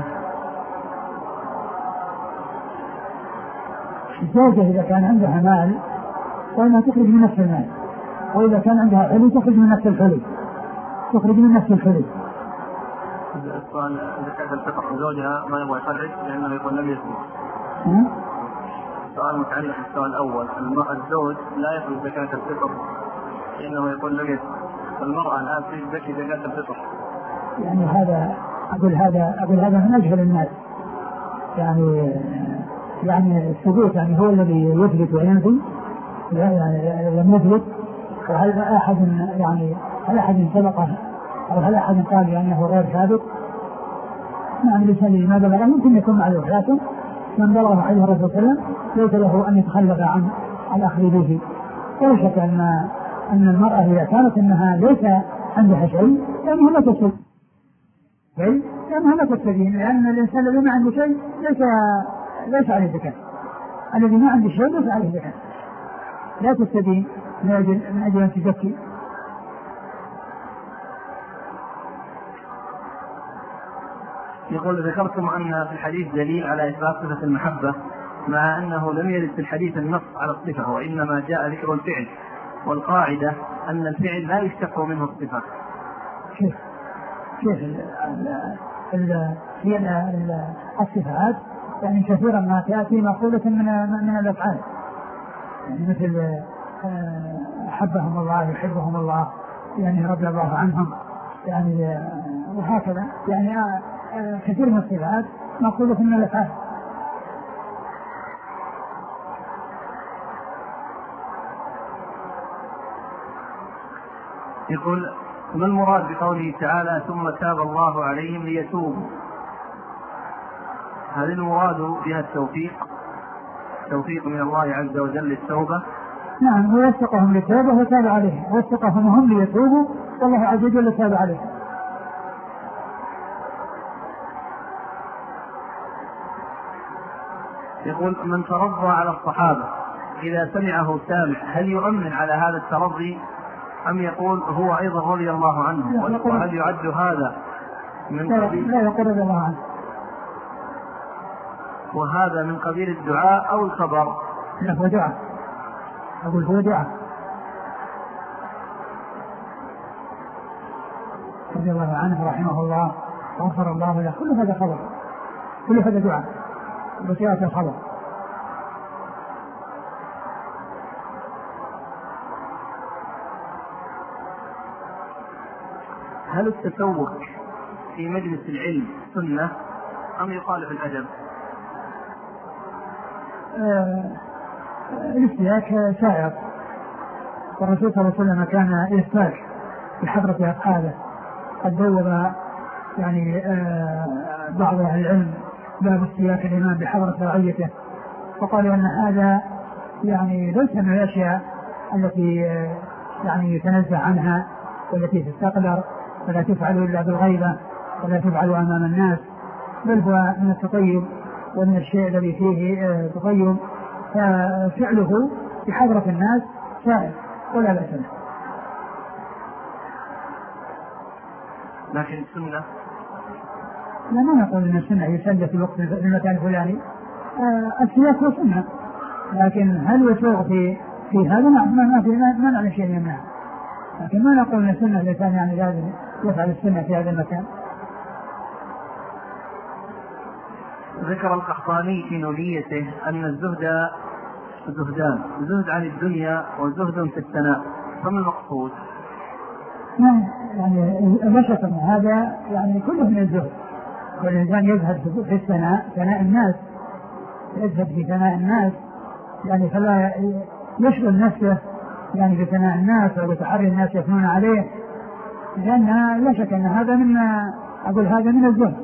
الزوجة إذا كان عندها مال فإنها تخرج من نفس المال، وإذا كان عندها حلي تخرج من نفس الحلي تخرج من نفس الحلي. السؤال زكاة الفطر زوجها ما يبغى يخرج لأنه يقول لم يثبت. السؤال متعلق بالسؤال الأول، الزوج لا يخرج زكاة الفطر لأنه يقول لم يثبت، المرأة الآن تزكي زكاة الفطر. يعني هذا أقول هذا أقول هذا من أجهل الناس، يعني يعني الثبوت يعني هو الذي يثبت وينفي، يعني لم يثبت. وهل أحد يعني هل أحد سبقه أو هل أحد قال بأنه غير ثابت؟ نعم الإنسان ما بلغ ممكن يكون معلوم، لكن من بلغ حديث الرسول صلى الله عليه وسلم ليس له أن يتخلف عن الأخذ به. ولا شك أن أن المرأة إذا كانت أنها ليس عندها شيء لأنها لا تستدين لأنها لا تستدين لأن الإنسان الذي ما عنده شيء ليس ليس عليه زكاة، الذي ما عنده شيء ليس عليه زكاة، لا تستدين من أجل من أجل أن تزكي. يقول ذكرتم أن في الحديث دليل على إثبات صفة المحبة مع أنه لم يرد في الحديث النص على الصفة وإنما جاء ذكر الفعل، والقاعدة أن الفعل لا يشتق منه الصفة. كيف؟ كيف الصفات يعني كثيرا ما تأتي مأخوذة من من الأفعال، يعني مثل أحبهم الله يحبهم الله يعني رضي الله عنهم، يعني وهكذا يعني كثير من الصفات مأخوذة من الأفعال. يقول ما المراد بقوله تعالى ثم تاب الله عليهم ليتوبوا؟ هل المراد بها التوفيق توفيق من الله عز وجل للتوبة؟ نعم، ووفقهم للتوبة وتاب عليهم، ووفقهم هم ليتوبوا والله عز وجل تاب عليهم. يقول من ترضى على الصحابة إذا سمعه سامع هل يؤمن على هذا الترضي أم يقول هو أيضا رضي الله عنه؟ وهل يعد هذا من قبيل لا يقول رضي الله عنه، وهذا من قبيل الدعاء أو الخبر؟ لا هو دعاء، أقول هو دعاء رضي الله عنه رحمه الله غفر الله له، كل هذا خبر، كل هذا دعاء بصيغة الخبر. هل التسوق في مجلس العلم سنة أم يخالف الأدب؟ الاستياك سائر، والرسول صلى الله عليه وسلم كان يستاك في حضرة أصحابه، قد بوض يعني بعض أهل العلم باب استياك الإمام بحضرة رعيته، وقالوا أن هذا يعني ليس من الأشياء التي يعني يتنزه عنها والتي تستقدر ولا تفعل إلا بالغيبة ولا تفعل أمام الناس، بل هو من التطيب ومن الشيء الذي فيه تطيب، ففعله بحضرة الناس سائر ولا بأس به. لكن السنة لا، ما نقول أن السنة يسجل في الوقت في المكان الفلاني، السياق هو سنة، لكن هل يسوغ في في هذا؟ ما في ما نعلم شيء يمنع، لكن ما نقول أن السنة الإنسان يعني لازم يفعل السنة في هذا المكان. ذكر القحطاني في نونيته أن الزهد زهدان، زهد عن الدنيا وزهد في الثناء، فما المقصود؟ يعني لا شك أن هذا يعني كله من الزهد، والإنسان يزهد في الثناء ثناء الناس، يزهد في ثناء الناس يعني فلا يشغل نفسه يعني بثناء الناس أو بتحري الناس يثنون عليه، لأن لا شك أن هذا من أقول هذا من الزهد.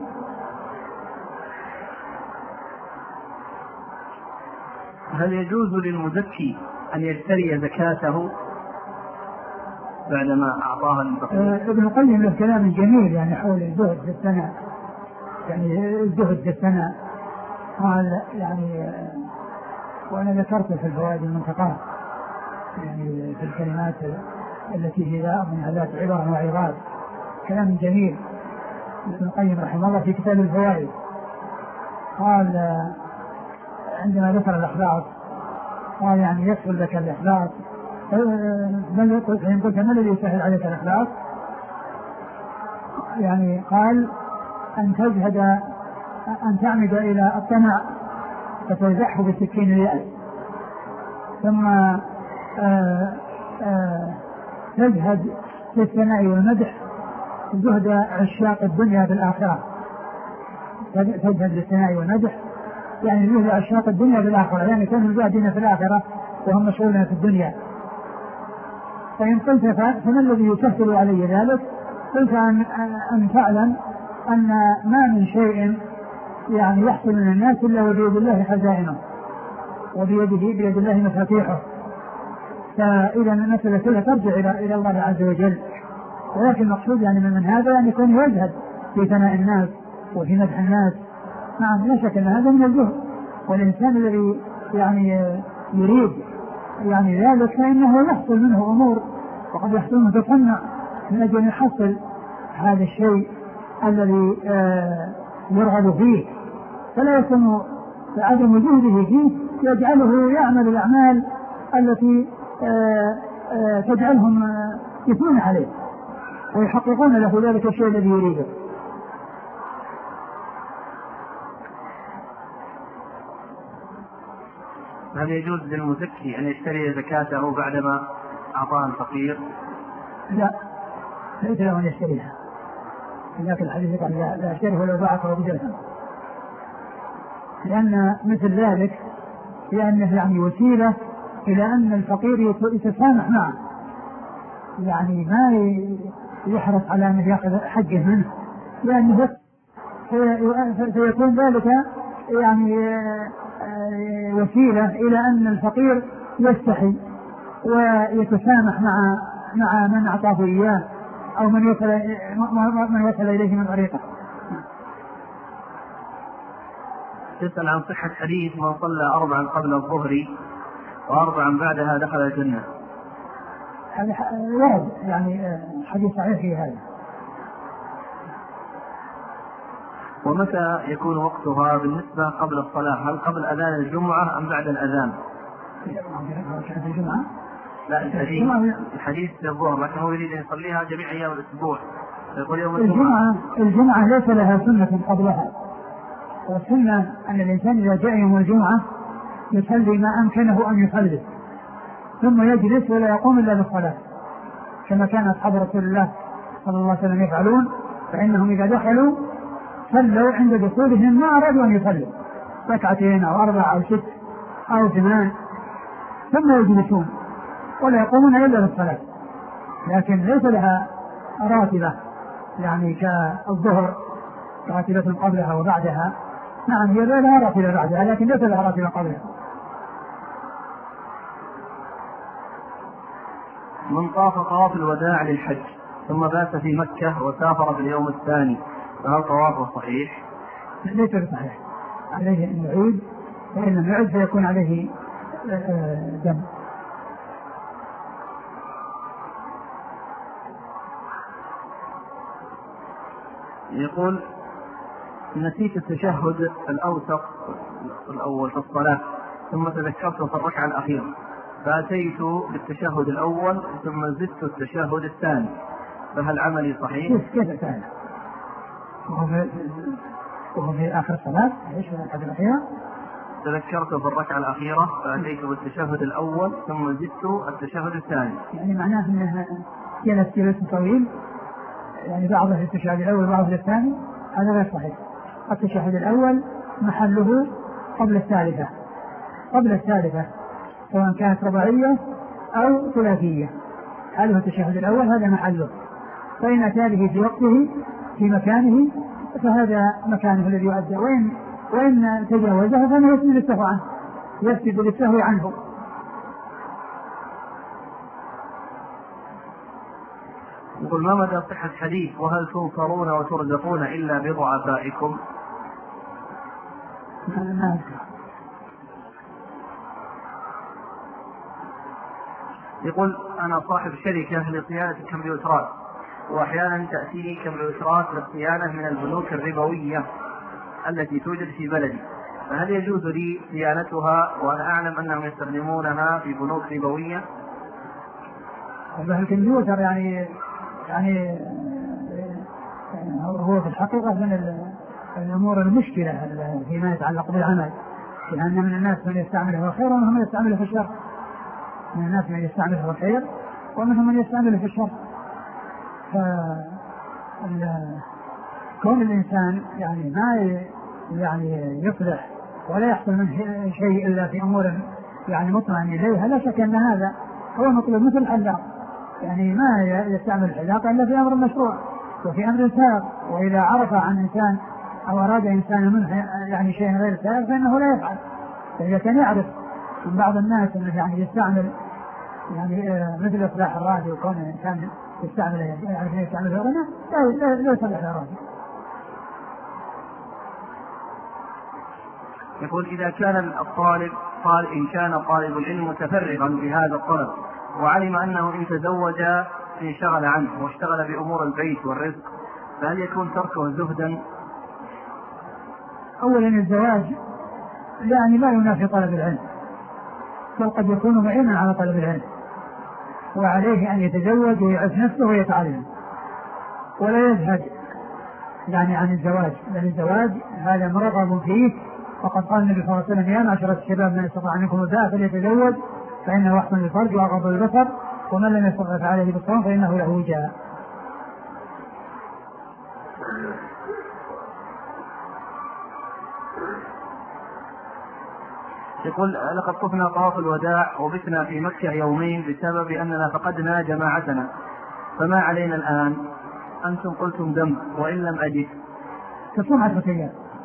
هل يجوز للمزكي أن يشتري زكاته بعدما أعطاها للفقير؟ ابن القيم له كلام جميل يعني حول الزهد في الثناء، يعني الزهد في الثناء قال يعني، وأنا ذكرت في الفوائد المنتقاه يعني في الكلمات التي هي من هذات عبر وعظات، كلام جميل ابن القيم رحمه الله في كتاب الفوائد. قال عندما ذكر الإخلاص قال يعني يسهل لك الإخلاص، بل قلت ما الذي يسهل عليك الإخلاص؟ يعني قال أن تجهد أن تعمد إلى الطمع فتزحه بسكين اليأس، ثم آآ آآ تجهد في الثناء والمدح زهد عشاق الدنيا بالآخرة، تجهد بالثناء والمدح يعني زهد عشاق الدنيا بالآخرة، يعني كانوا زاهدين في الآخرة وهم مشغولين في الدنيا. فإن قلت فما الذي يسهل علي ذلك؟ قلت أن, أن تعلم أن ما من شيء يعني يحصل من الناس إلا وبيد الله خزائنه وبيده بيد الله مفاتيحه، فإذا المسألة كلها ترجع إلى إلى الله عز وجل. ولكن المقصود يعني من هذا أن يكون يزهد في ثناء الناس وفي مدح الناس. نعم لا شك أن هذا من الزهد، والإنسان الذي يعني يريد يعني ذلك فإنه يحصل منه أمور، وقد يحصل منه تصنع من أجل أن يحصل هذا الشيء الذي آه يرغب فيه، فلا يكون عدم وجوده فيه يجعله يعمل الأعمال التي آه آه تجعلهم آه يثنون عليه ويحققون له ذلك الشيء الذي يريده. هل يجوز للمزكي أن يشتري زكاته بعدما أعطاها الفقير؟ لا، ليس له أن يشتريها، لكن الحديث قال لا, لا أشتريه ولو باعته بدرهم، لأن مثل ذلك لأنه يعني وسيلة إلى أن الفقير يتسامح معه، يعني ما يحرص على أن يأخذ حقه منه، لأنه سيكون ذلك يعني وسيلة إلى أن الفقير يستحي ويتسامح مع مع من أعطاه إياه أو من وصل من وصل إليه من طريقه. تسأل عن صحة حديث من صلى أربعا قبل الظهر وأربعا بعدها دخل الجنة. هذا ورد يعني حديث صحيح في هذا. ومتى يكون وقتها بالنسبة قبل الصلاة؟ هل قبل أذان الجمعة أم بعد الأذان؟ الجمعة؟ لا الحديث الحديث في الظهر، لكن هو يريد أن يصليها جميع أيام الأسبوع. يقول يوم الجمعة الجمعة ليس لها سنة قبلها، والسنة أن الإنسان إذا جاء يوم الجمعة يصلي ما أمكنه أن يصلي ثم يجلس ولا يقوم إلا بالصلاة، كما كان أصحاب رسول الله صلى الله عليه وسلم يفعلون، فإنهم إذا دخلوا صلوا عند دخولهم ما أرادوا أن يصلوا ركعتين أو أربع أو ست أو ثمان ثم يجلسون ولا يقومون إلا بالصلاة، لكن ليس لها راتبة يعني كالظهر راتبة قبلها وبعدها. نعم هي لها راتبة بعدها لكن ليس لها راتبة قبلها. من طاف طواف الوداع للحج ثم بات في مكة وسافر في اليوم الثاني فهل طوافه صحيح؟ ليس بصحيح، عليه أن يعيد، فإن لم يعد فيكون عليه دم. يقول نسيت التشهد الأوسط الأول في الصلاة ثم تذكرته في الركعة الأخيرة فأتيت بالتشهد الأول ثم زدت التشهد الثاني، فهل عملي صحيح؟ كيف كان؟ وهو في آخر الصلاة إيش في الركعة الأخيرة؟ تذكرته في الركعة الأخيرة فأتيت بالتشهد الأول ثم زدت التشهد الثاني. يعني معناه أنه جلس جلس طويل، يعني بعضه في التشهد الأول وبعضه في الثاني، هذا غير صحيح. التشهد الأول محله قبل الثالثة قبل الثالثة سواء كانت رباعية أو ثلاثية، حاله التشهد الأول هذا محله، فإن أتى به في وقته في مكانه فهذا مكانه الذي يؤدى، وإن وإن تجاوزه فإنه يسجد للسهو عنه يسجد للسهو عنه. يقول ما مدى صحة حديث وهل تنصرون وترزقون إلا بضعفائكم؟ يقول أنا صاحب شركة لصيانة الكمبيوترات، وأحيانا تأتيني كمبيوترات للصيانة من البنوك الربوية التي توجد في بلدي، فهل يجوز لي صيانتها وأنا أعلم أنهم يستخدمونها في بنوك ربوية؟ الكمبيوتر يعني يعني هو في الحقيقة من الأمور المشكلة فيما يتعلق بالعمل، لأن من الناس من يستعمله الخير ومنهم من يستعمله في الشر، من الناس من يستعمله الخير ومنهم من يستعمله في الشر. فكون الإنسان يعني ما يعني يفلح ولا يحصل منه شيء إلا في أمور يعني مطمئن إليها، لا شك أن هذا هو مطلوب مثل الحلاق، يعني ما يستعمل الحلاق إلا في أمر مشروع وفي أمر سائغ، وإذا عرف عن إنسان أو أراد إنسان منه يعني شيء غير سائغ فإنه لا يفعل. فإذا كان يعرف من بعض الناس أنه يعني يستعمل يعني مثل إصلاح الراديو، وكون الإنسان يستعمل يعني يستعمل الغنى لا لا يصلح الراديو. يقول إذا كان الطالب قال إن كان طالب العلم متفرغا بهذا الطلب وعلم أنه إن تزوج انشغل عنه واشتغل بأمور البيت والرزق، فهل يكون تركه زهدا؟ أولا الزواج يعني لا ينافي طلب العلم، بل قد يكون معينا على طلب العلم، وعليه أن يتزوج ويعف نفسه ويتعلم ولا يزهد يعني عن الزواج، لأن الزواج هذا مرغب فيه، وقد قال النبي صلى الله عليه وسلم يا معشر الشباب من استطاع منكم الباء فليتزوج فإنه أحسن للفرج وأغض للبصر ومن لم يستطع فعليه بالصوم فإنه له وجاء. يقول لقد طفنا طواف الوداع وبتنا في مكة يومين بسبب أننا فقدنا جماعتنا، فما علينا الآن؟ أنتم قلتم دم وإن لم أجد تصوم عشرة أيام.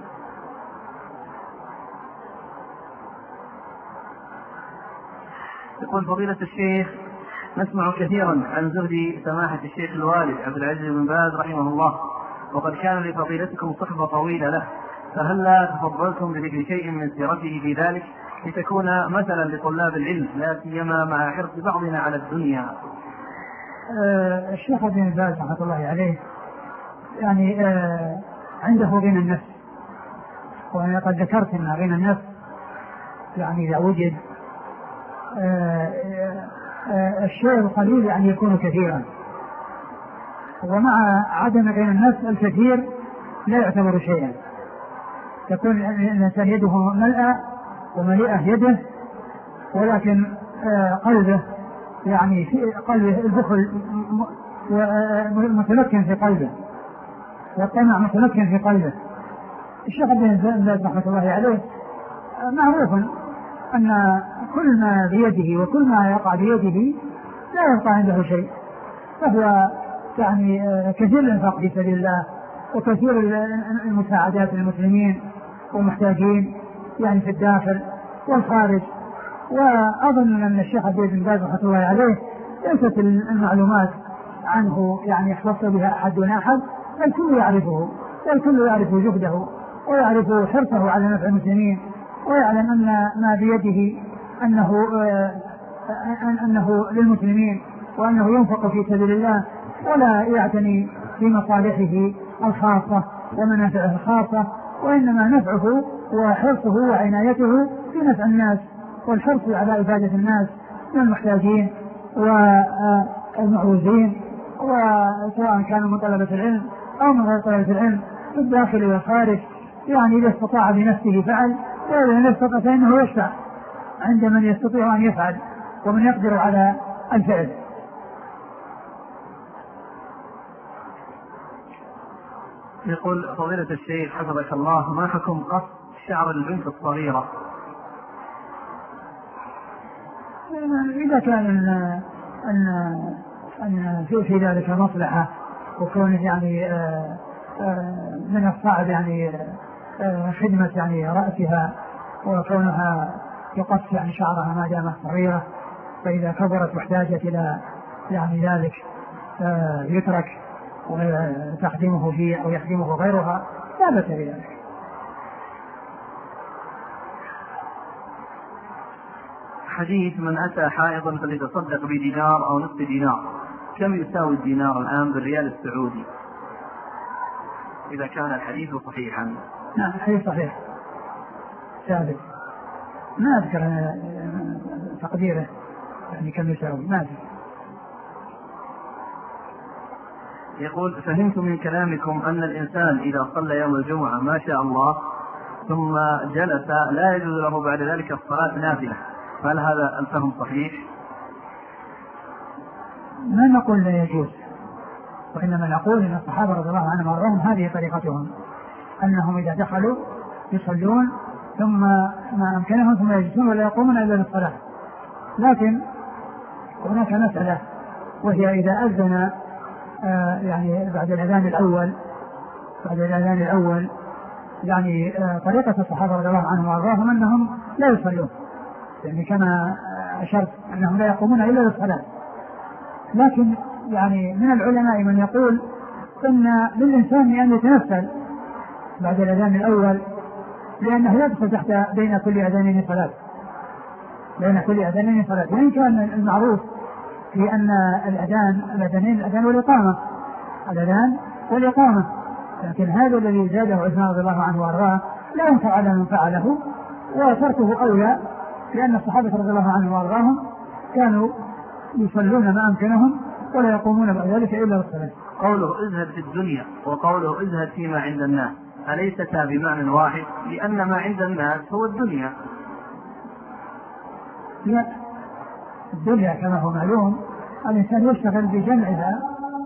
يقول فضيلة الشيخ نسمع كثيرا عن زهد سماحة الشيخ الوالد عبد العزيز بن باز رحمه الله، وقد كان لفضيلتكم صحبة طويلة له، فهل لا تفضلتم بذكر شيء من سيرته في ذلك لتكون مثلا لطلاب العلم لا سيما مع حرص بعضنا على الدنيا؟ آه الشيخ ابن باز رحمه الله عليه يعني آه عنده غنى النفس، وأنا قد ذكرت أن غنى النفس يعني إذا وجد آه آه الشيء القليل يعني يكون كثيرا، ومع عدم غنى النفس الكثير لا يعتبر شيئا، تكون الإنسان يده ملأى ومليئة يده، ولكن آه قلبه يعني في قلبه البخل متمكن في قلبه والطمع متمكن في قلبه. الشيخ ابن باز رحمة الله عليه معروف أن كل ما بيده وكل ما يقع بيده لا يبقى عنده شيء، فهو يعني كثير الإنفاق في سبيل الله وكثير المساعدات للمسلمين والمحتاجين يعني في الداخل والخارج. وأظن أن الشيخ ابن باز رحمة الله عليه ليست المعلومات عنه يعني يختص بها أحد دون أحد، الكل يعرفه والكل يعرف جهده ويعرف حرصه على نفع المسلمين، ويعلم أن ما بيده أنه أنه للمسلمين وأنه ينفق في سبيل الله ولا يعتني بمصالحه الخاصة ومنافعه الخاصة، وإنما نفعه وحرصه وعنايته في نفع الناس والحرص على إفادة الناس من المحتاجين والمعوزين، وسواء كانوا من طلبة العلم أو من غير طلبة العلم في الداخل والخارج. يعني إذا استطاع بنفسه فعل، وإذا لم يستطع فإنه يشفع عند من يستطيع أن يفعل ومن يقدر على الفعل. يقول فضيلة الشيخ حفظك الله، ما حكم قص شعر البنت الصغيرة؟ إذا كان أن أن أن في في ذلك مصلحة وكونه يعني آآ آآ من الصعب يعني خدمة يعني رأسها وكونها يقص يعني شعرها ما دامت صغيرة، فإذا كبرت واحتاجت إلى يعني ذلك يترك وتخدمه فيه أو يخدمه غيرها لا بأس بذلك. حديث من أتى حائضا فليتصدق بدينار أو نصف دينار، كم يساوي الدينار الآن بالريال السعودي إذا كان الحديث صحيحا؟ نعم الحديث صحيح ثابت، ما أذكر تقديره يعني كم يساوي، ما أذكر. يقول فهمت من كلامكم أن الإنسان إذا صلى يوم الجمعة ما شاء الله ثم جلس لا يجوز له بعد ذلك الصلاة نافلة، فهل هذا الفهم صحيح؟ ما نقول لا يجوز، وإنما نقول أن الصحابة رضي الله عنهم وارضاهم هذه طريقتهم، أنهم إذا دخلوا يصلون ثم ما أمكنهم ثم يجلسون ولا يقومون إلا للصلاة. لكن هناك مسألة وهي إذا أذن آه يعني بعد الأذان الأول بعد الأذان الأول يعني آه طريقة الصحابة رضي الله عنهم وارضاهم أنهم لا يصلون، يعني كما أشرت أنهم لا يقومون إلا للصلاة. لكن يعني من العلماء من يقول أن للإنسان أن يتنفل بعد الأذان الأول، لأنه يدخل تحت بين كل أذانين صلاة بين كل أذانين صلاة وإن كان المعروف في أن الأذان الأذانين الأذان والإقامة الأذان والإقامة، لكن هذا الذي زاده عثمان رضي الله عنه وارضاه لا ينفع على من فعله وتركه أولى، لأن الصحابة رضي الله عنهم وارضاهم كانوا يصلون ما أمكنهم ولا يقومون بعد ذلك إلا للصلاة. قوله اذهب في الدنيا وقوله اذهب فيما عند الناس أليستا بمعنى واحد؟ لأن ما عند الناس هو الدنيا. لا، الدنيا كما هو معلوم الإنسان يشتغل بجمعها،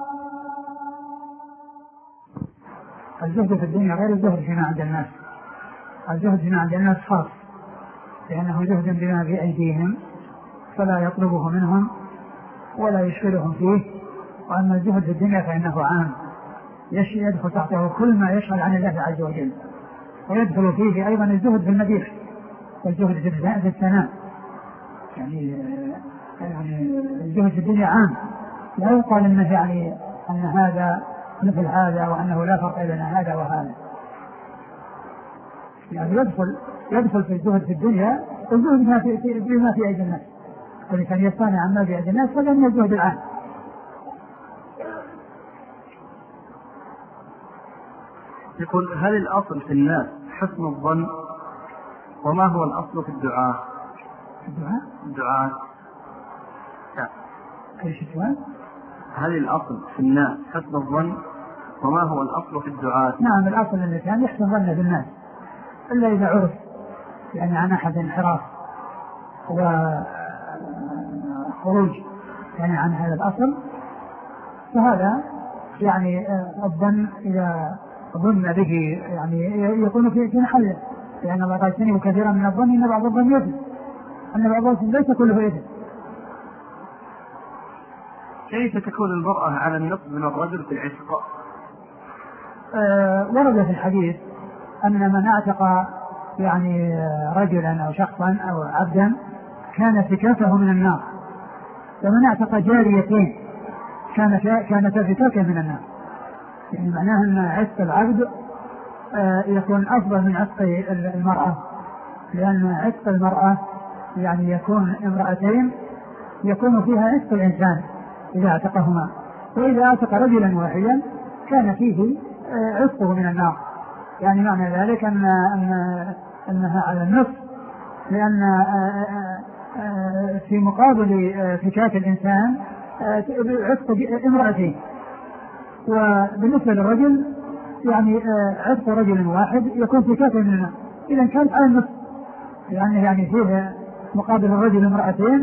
الزهد في الدنيا غير الزهد فيما عند الناس. الزهد فيما عند الناس خاص لأنه زهد بما في أيديهم فلا يطلبه منهم ولا يشغلهم فيه، وأما الزهد في الدنيا فإنه عام يدخل تحته كل ما يشغل عن الله عز وجل، ويدخل فيه أيضا الزهد في المديح والزهد في الثناء. يعني يعني الزهد في الدنيا عام، لا يقال انه يعني ان هذا مثل هذا وانه لا فرق بين هذا وهذا، يعني يدخل يدخل في الزهد في الدنيا الزهد بما في بما في ايدي الناس، واللي كان يصانع عما في ايدي الناس فهذا من الزهد العام. يقول هل الاصل في الناس حسن الظن؟ وما هو الاصل في الدعاء؟ الدعاء؟ الدعاء لا. ايش السؤال؟ هل الأصل في الناس حسن الظن؟ وما هو الأصل في الدعاء؟ نعم الأصل أن الإنسان يحسن ظنه بالناس إلا إذا عرف يعني عن أحد انحراف وخروج يعني عن هذا الأصل، فهذا يعني الظن إذا ظن به يعني يكون في محله، لأن الله قال اجتنبوا كثيرا من الظن إن بعض الظن إثم، أن بعض الظن ليس كله إثم. كيف تكون المرأة على النصف من الرجل في العتق؟ أه ورد في الحديث أن من اعتق يعني رجلا أو شخصا أو عبدا كان فكاكه من النار، ومن اعتق جاريتين كانت كانت فكاكه من النار، يعني معناه أن عتق العبد أه يكون أفضل من عتق المرأة، لأن عتق المرأة يعني يكون امرأتين يكون فيها عتق الإنسان إذا اعتقهما، وإذا اعتق رجلا واحدا كان فيه عتقه من النار، يعني معنى ذلك أن أن أنها على النصف، لأن في مقابل فكاك الإنسان عتق امرأتين، وبالنسبة للرجل يعني عتق رجل واحد يكون فكاك من النار، إذا كانت على النصف، يعني يعني فيه مقابل الرجل امرأتين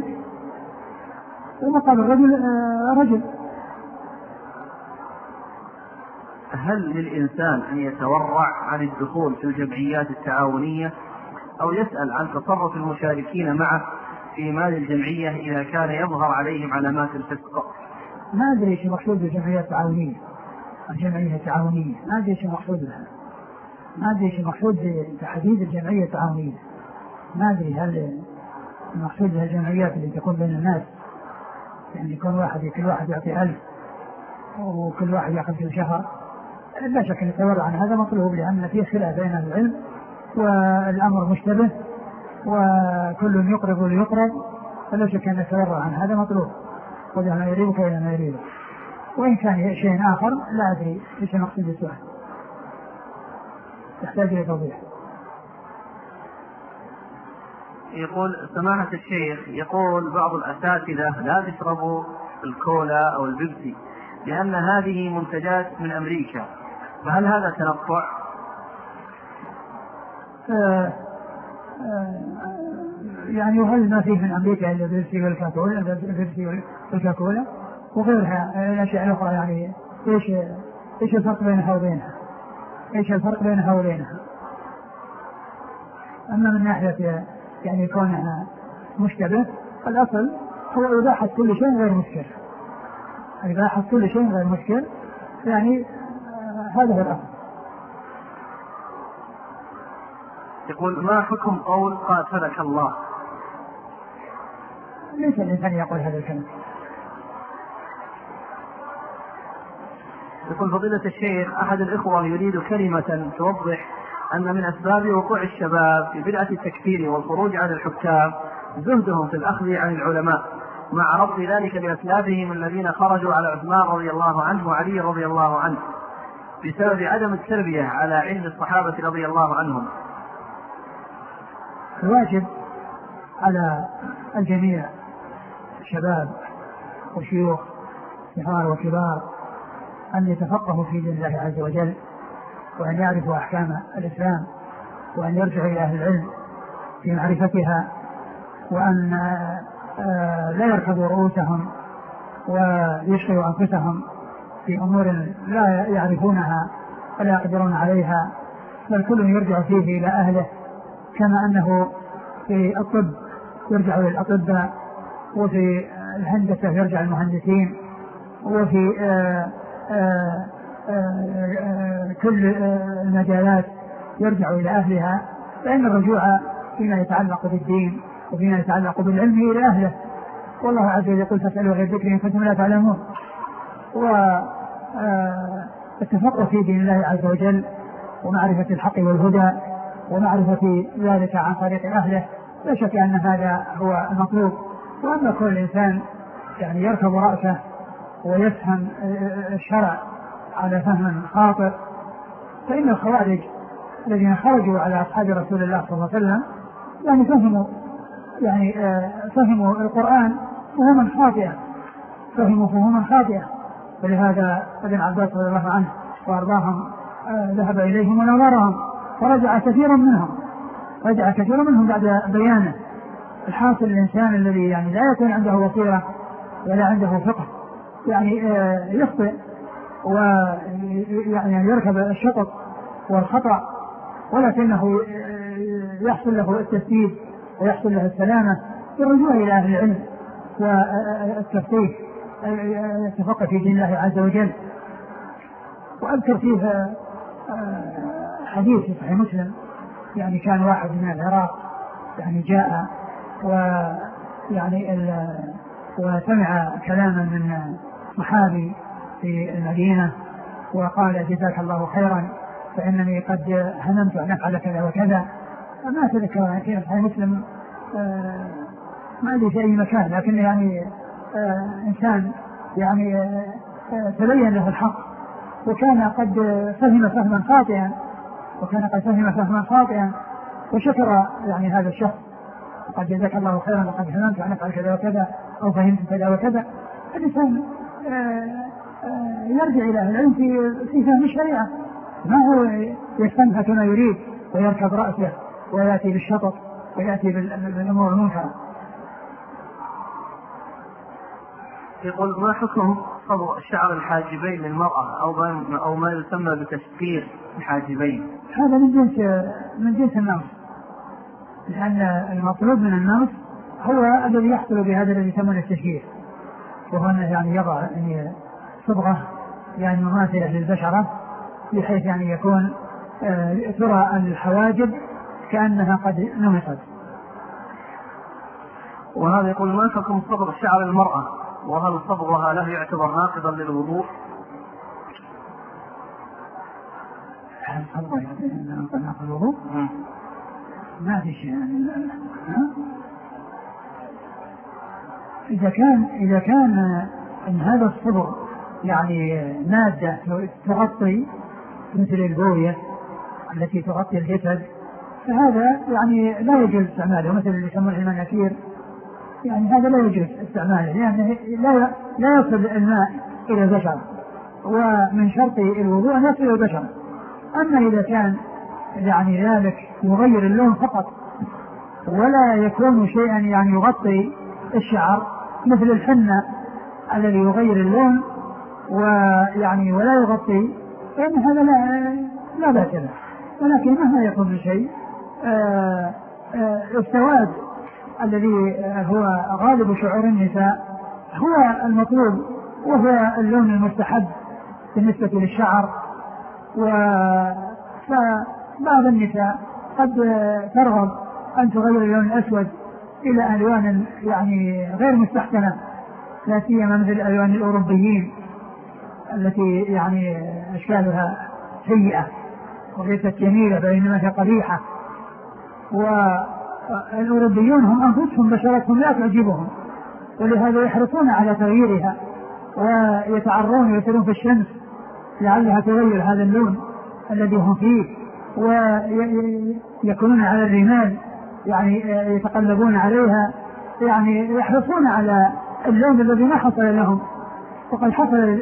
ومقابل الرجل رجل. هل للإنسان أن يتورع عن الدخول في الجمعيات التعاونية أو يسأل عن تصرف المشاركين معه في مال الجمعية إذا كان يظهر عليهم علامات الفسق؟ ما أدري ايش المقصود بالجمعية التعاونية. الجمعية التعاونية ما أدري ايش المقصود لها، ما أدري ايش المقصود بتحديد الجمعية التعاونية. ما أدري هل المقصود بها الجمعيات اللي تكون بين الناس، يعني يكون واحد كل واحد يعطي ألف وكل واحد يأخذ في الشهر. لا شك أن التورع عن هذا مطلوب، لأن فيه خلاف بين العلم والأمر مشتبه وكل يقرب ليقرب، فلا شك أن التورع عن هذا مطلوب، وده ما يريبك إلى ما يريبك. وإن كان شيء آخر لا أدري ايش المقصود بالسؤال، يحتاج إلى توضيح. يقول سماحة الشيخ، يقول بعض الأساتذة لا تشربوا الكولا أو البيبسي لأن هذه منتجات من أمريكا، فهل هذا تنطع؟ آه آه يعني وهل ما فيه من أمريكا إلا البيبسي والكاكولا البيبسي والكاكولا وغيرها الأشياء الأخرى؟ يعني إيش إيش الفرق بينها وبينها؟ إيش الفرق بينها وبينها؟ أما من ناحية يعني كونها مشتبه، الأصل هو إباحة كل شيء غير مشكل، إباحة كل شيء غير مشكل، يعني آه هذا هو الأصل. يقول ما حكم قول قاتلك الله؟ ليس الإنسان يقول هذا الكلام. يقول فضيلة الشيخ، أحد الإخوة يريد كلمة توضح أن من أسباب وقوع الشباب في بدعة التكفير والخروج عن الحكام زهدهم في الأخذ عن العلماء، مع ربط ذلك بأسلافهم الذين خرجوا على عثمان رضي الله عنه وعلي رضي الله عنه بسبب عدم التربية على علم الصحابة رضي الله عنهم. الواجب على الجميع، الشباب والشيوخ صغار وكبار، أن يتفقهوا في دين الله عز وجل، وأن يعرفوا أحكام الإسلام، وأن يرجعوا إلى أهل العلم في معرفتها، وأن لا يركبوا رؤوسهم ويشغلوا أنفسهم في أمور لا يعرفونها ولا يقدرون عليها، بل كل يرجع فيه إلى أهله، كما أنه في الطب يرجع إلى الأطباء، وفي الهندسة يرجع المهندسين، وفي آآ آآ آآ كل المجالات يرجع إلى أهلها. فإن الرجوع فيما يتعلق بالدين وفيما يتعلق بالعلم إلى أهله، والله عز وجل يقول فاسألوا غير ذكر إن كنتم لا تعلمون. والتفقه في دين الله عز وجل ومعرفة الحق والهدى ومعرفة ذلك عن طريق أهله، لا شك أن هذا هو المطلوب. وأما كل إنسان يعني يركب رأسه ويفهم الشرع على فهم خاطئ، فإن الخوارج الذين خرجوا على أصحاب رسول الله صلى الله عليه وسلم يعني فهموا يعني فهموا القرآن فهما خاطئا، فهموا فهما خاطئا. ولهذا ابن عباس رضي الله عنه وأرضاهم ذهب إليهم ونظرهم فرجع كثيرا منهم رجع كثيرا منهم بعد بيانه. الحاصل الإنسان الذي يعني لا يكون عنده بصيرة ولا عنده فقه يعني يخطئ ويعني يركب الشطط والخطأ، ولكنه يحصل له التسديد ويحصل له السلامة بالرجوع إلى أهل العلم والتفقيه التفقه في دين الله عز وجل. وأذكر فيه حديث في صحيح مسلم، يعني كان واحد من العراق يعني جاء ويعني وسمع كلاما من صحابي في المدينة وقال جزاك الله خيرا فإنني قد هممت أن أفعل كذا وكذا. ما أتذكر في صحيح مسلم ما أدري في أي مكان، لكن يعني إنسان يعني تبين له الحق وكان قد فهم فهما خاطئا وكان قد فهم فهما خاطئا وشكر يعني هذا الشخص وقد جزاك الله خيرا وقد هممت أن أفعل كذا وكذا أو فهمت كذا وكذا. الإنسان يرجع إلى العلم في في فهم الشريعة، ما هو يفهمها كما يريد ويركب رأسه ويأتي بالشطط ويأتي بالأمور المنكرة. يقول ما حكم صبغ شعر الحاجبين للمرأة أو أو ما يسمى بتشقير الحاجبين؟ هذا من جنس من جنس النمص، لأن المطلوب من النمص هو الذي يحصل بهذا الذي يسمونه التشقير، وهو أنه يعني يضع يعني صبغة يعني مماثلة للبشرة بحيث يعني يكون آه ترى الحواجب كأنها قد نمصت. وهذا يقول ما حكم صبغ شعر المرأة، وهل صبغها له يعتبر ناقضا للوضوء؟ هل صبغها ناقضا للوضوء؟ ما في شيء يعني. إذا كان إذا كان إن هذا الصبغ يعني مادة تغطي مثل البوية التي تغطي الجسد فهذا يعني لا يجوز استعماله، مثل اللي يسمونه المناكير، يعني هذا لا يجوز استعماله لأنه لا لا يصل الماء إلى البشر، ومن شرط الوضوء أن يصل إلى البشر. أما إذا كان يعني ذلك يغير اللون فقط ولا يكون شيئا يعني يغطي الشعر مثل الحنة الذي يغير اللون ويعني ولا يغطي، فإن هذا لا لا بأس له. ولكن مهما يكون الشيء آآ آآ السواد الذي هو غالب شعور النساء هو المطلوب وهو اللون المستحب بالنسبة للشعر. فبعض النساء قد ترغب أن تغير اللون الأسود إلى ألوان يعني غير مستحسنة، لا سيما مثل الألوان الأوروبيين التي يعني أشكالها سيئة وليست جميلة بينما هي قبيحة. والأوروبيون هم أنفسهم بشرتهم لا تعجبهم، ولهذا يحرصون على تغييرها ويتعرون ويسيرون في الشمس لعلها تغير هذا اللون الذي هم فيه، ويكونون على الرمال يعني يتقلبون عليها، يعني يحرصون على اللون الذي ما حصل لهم وقد حصل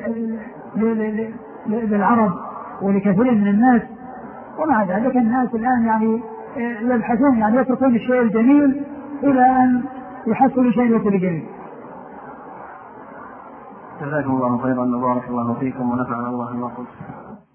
للعرب ولكثير من الناس. ومع ذلك الناس الآن يعني يبحثون يعني يتركون الشيء الجميل إلى أن يحصلوا شيء ليس بجميل. جزاكم الله خيرا وبارك الله فيكم ونفعنا الله بما قلت.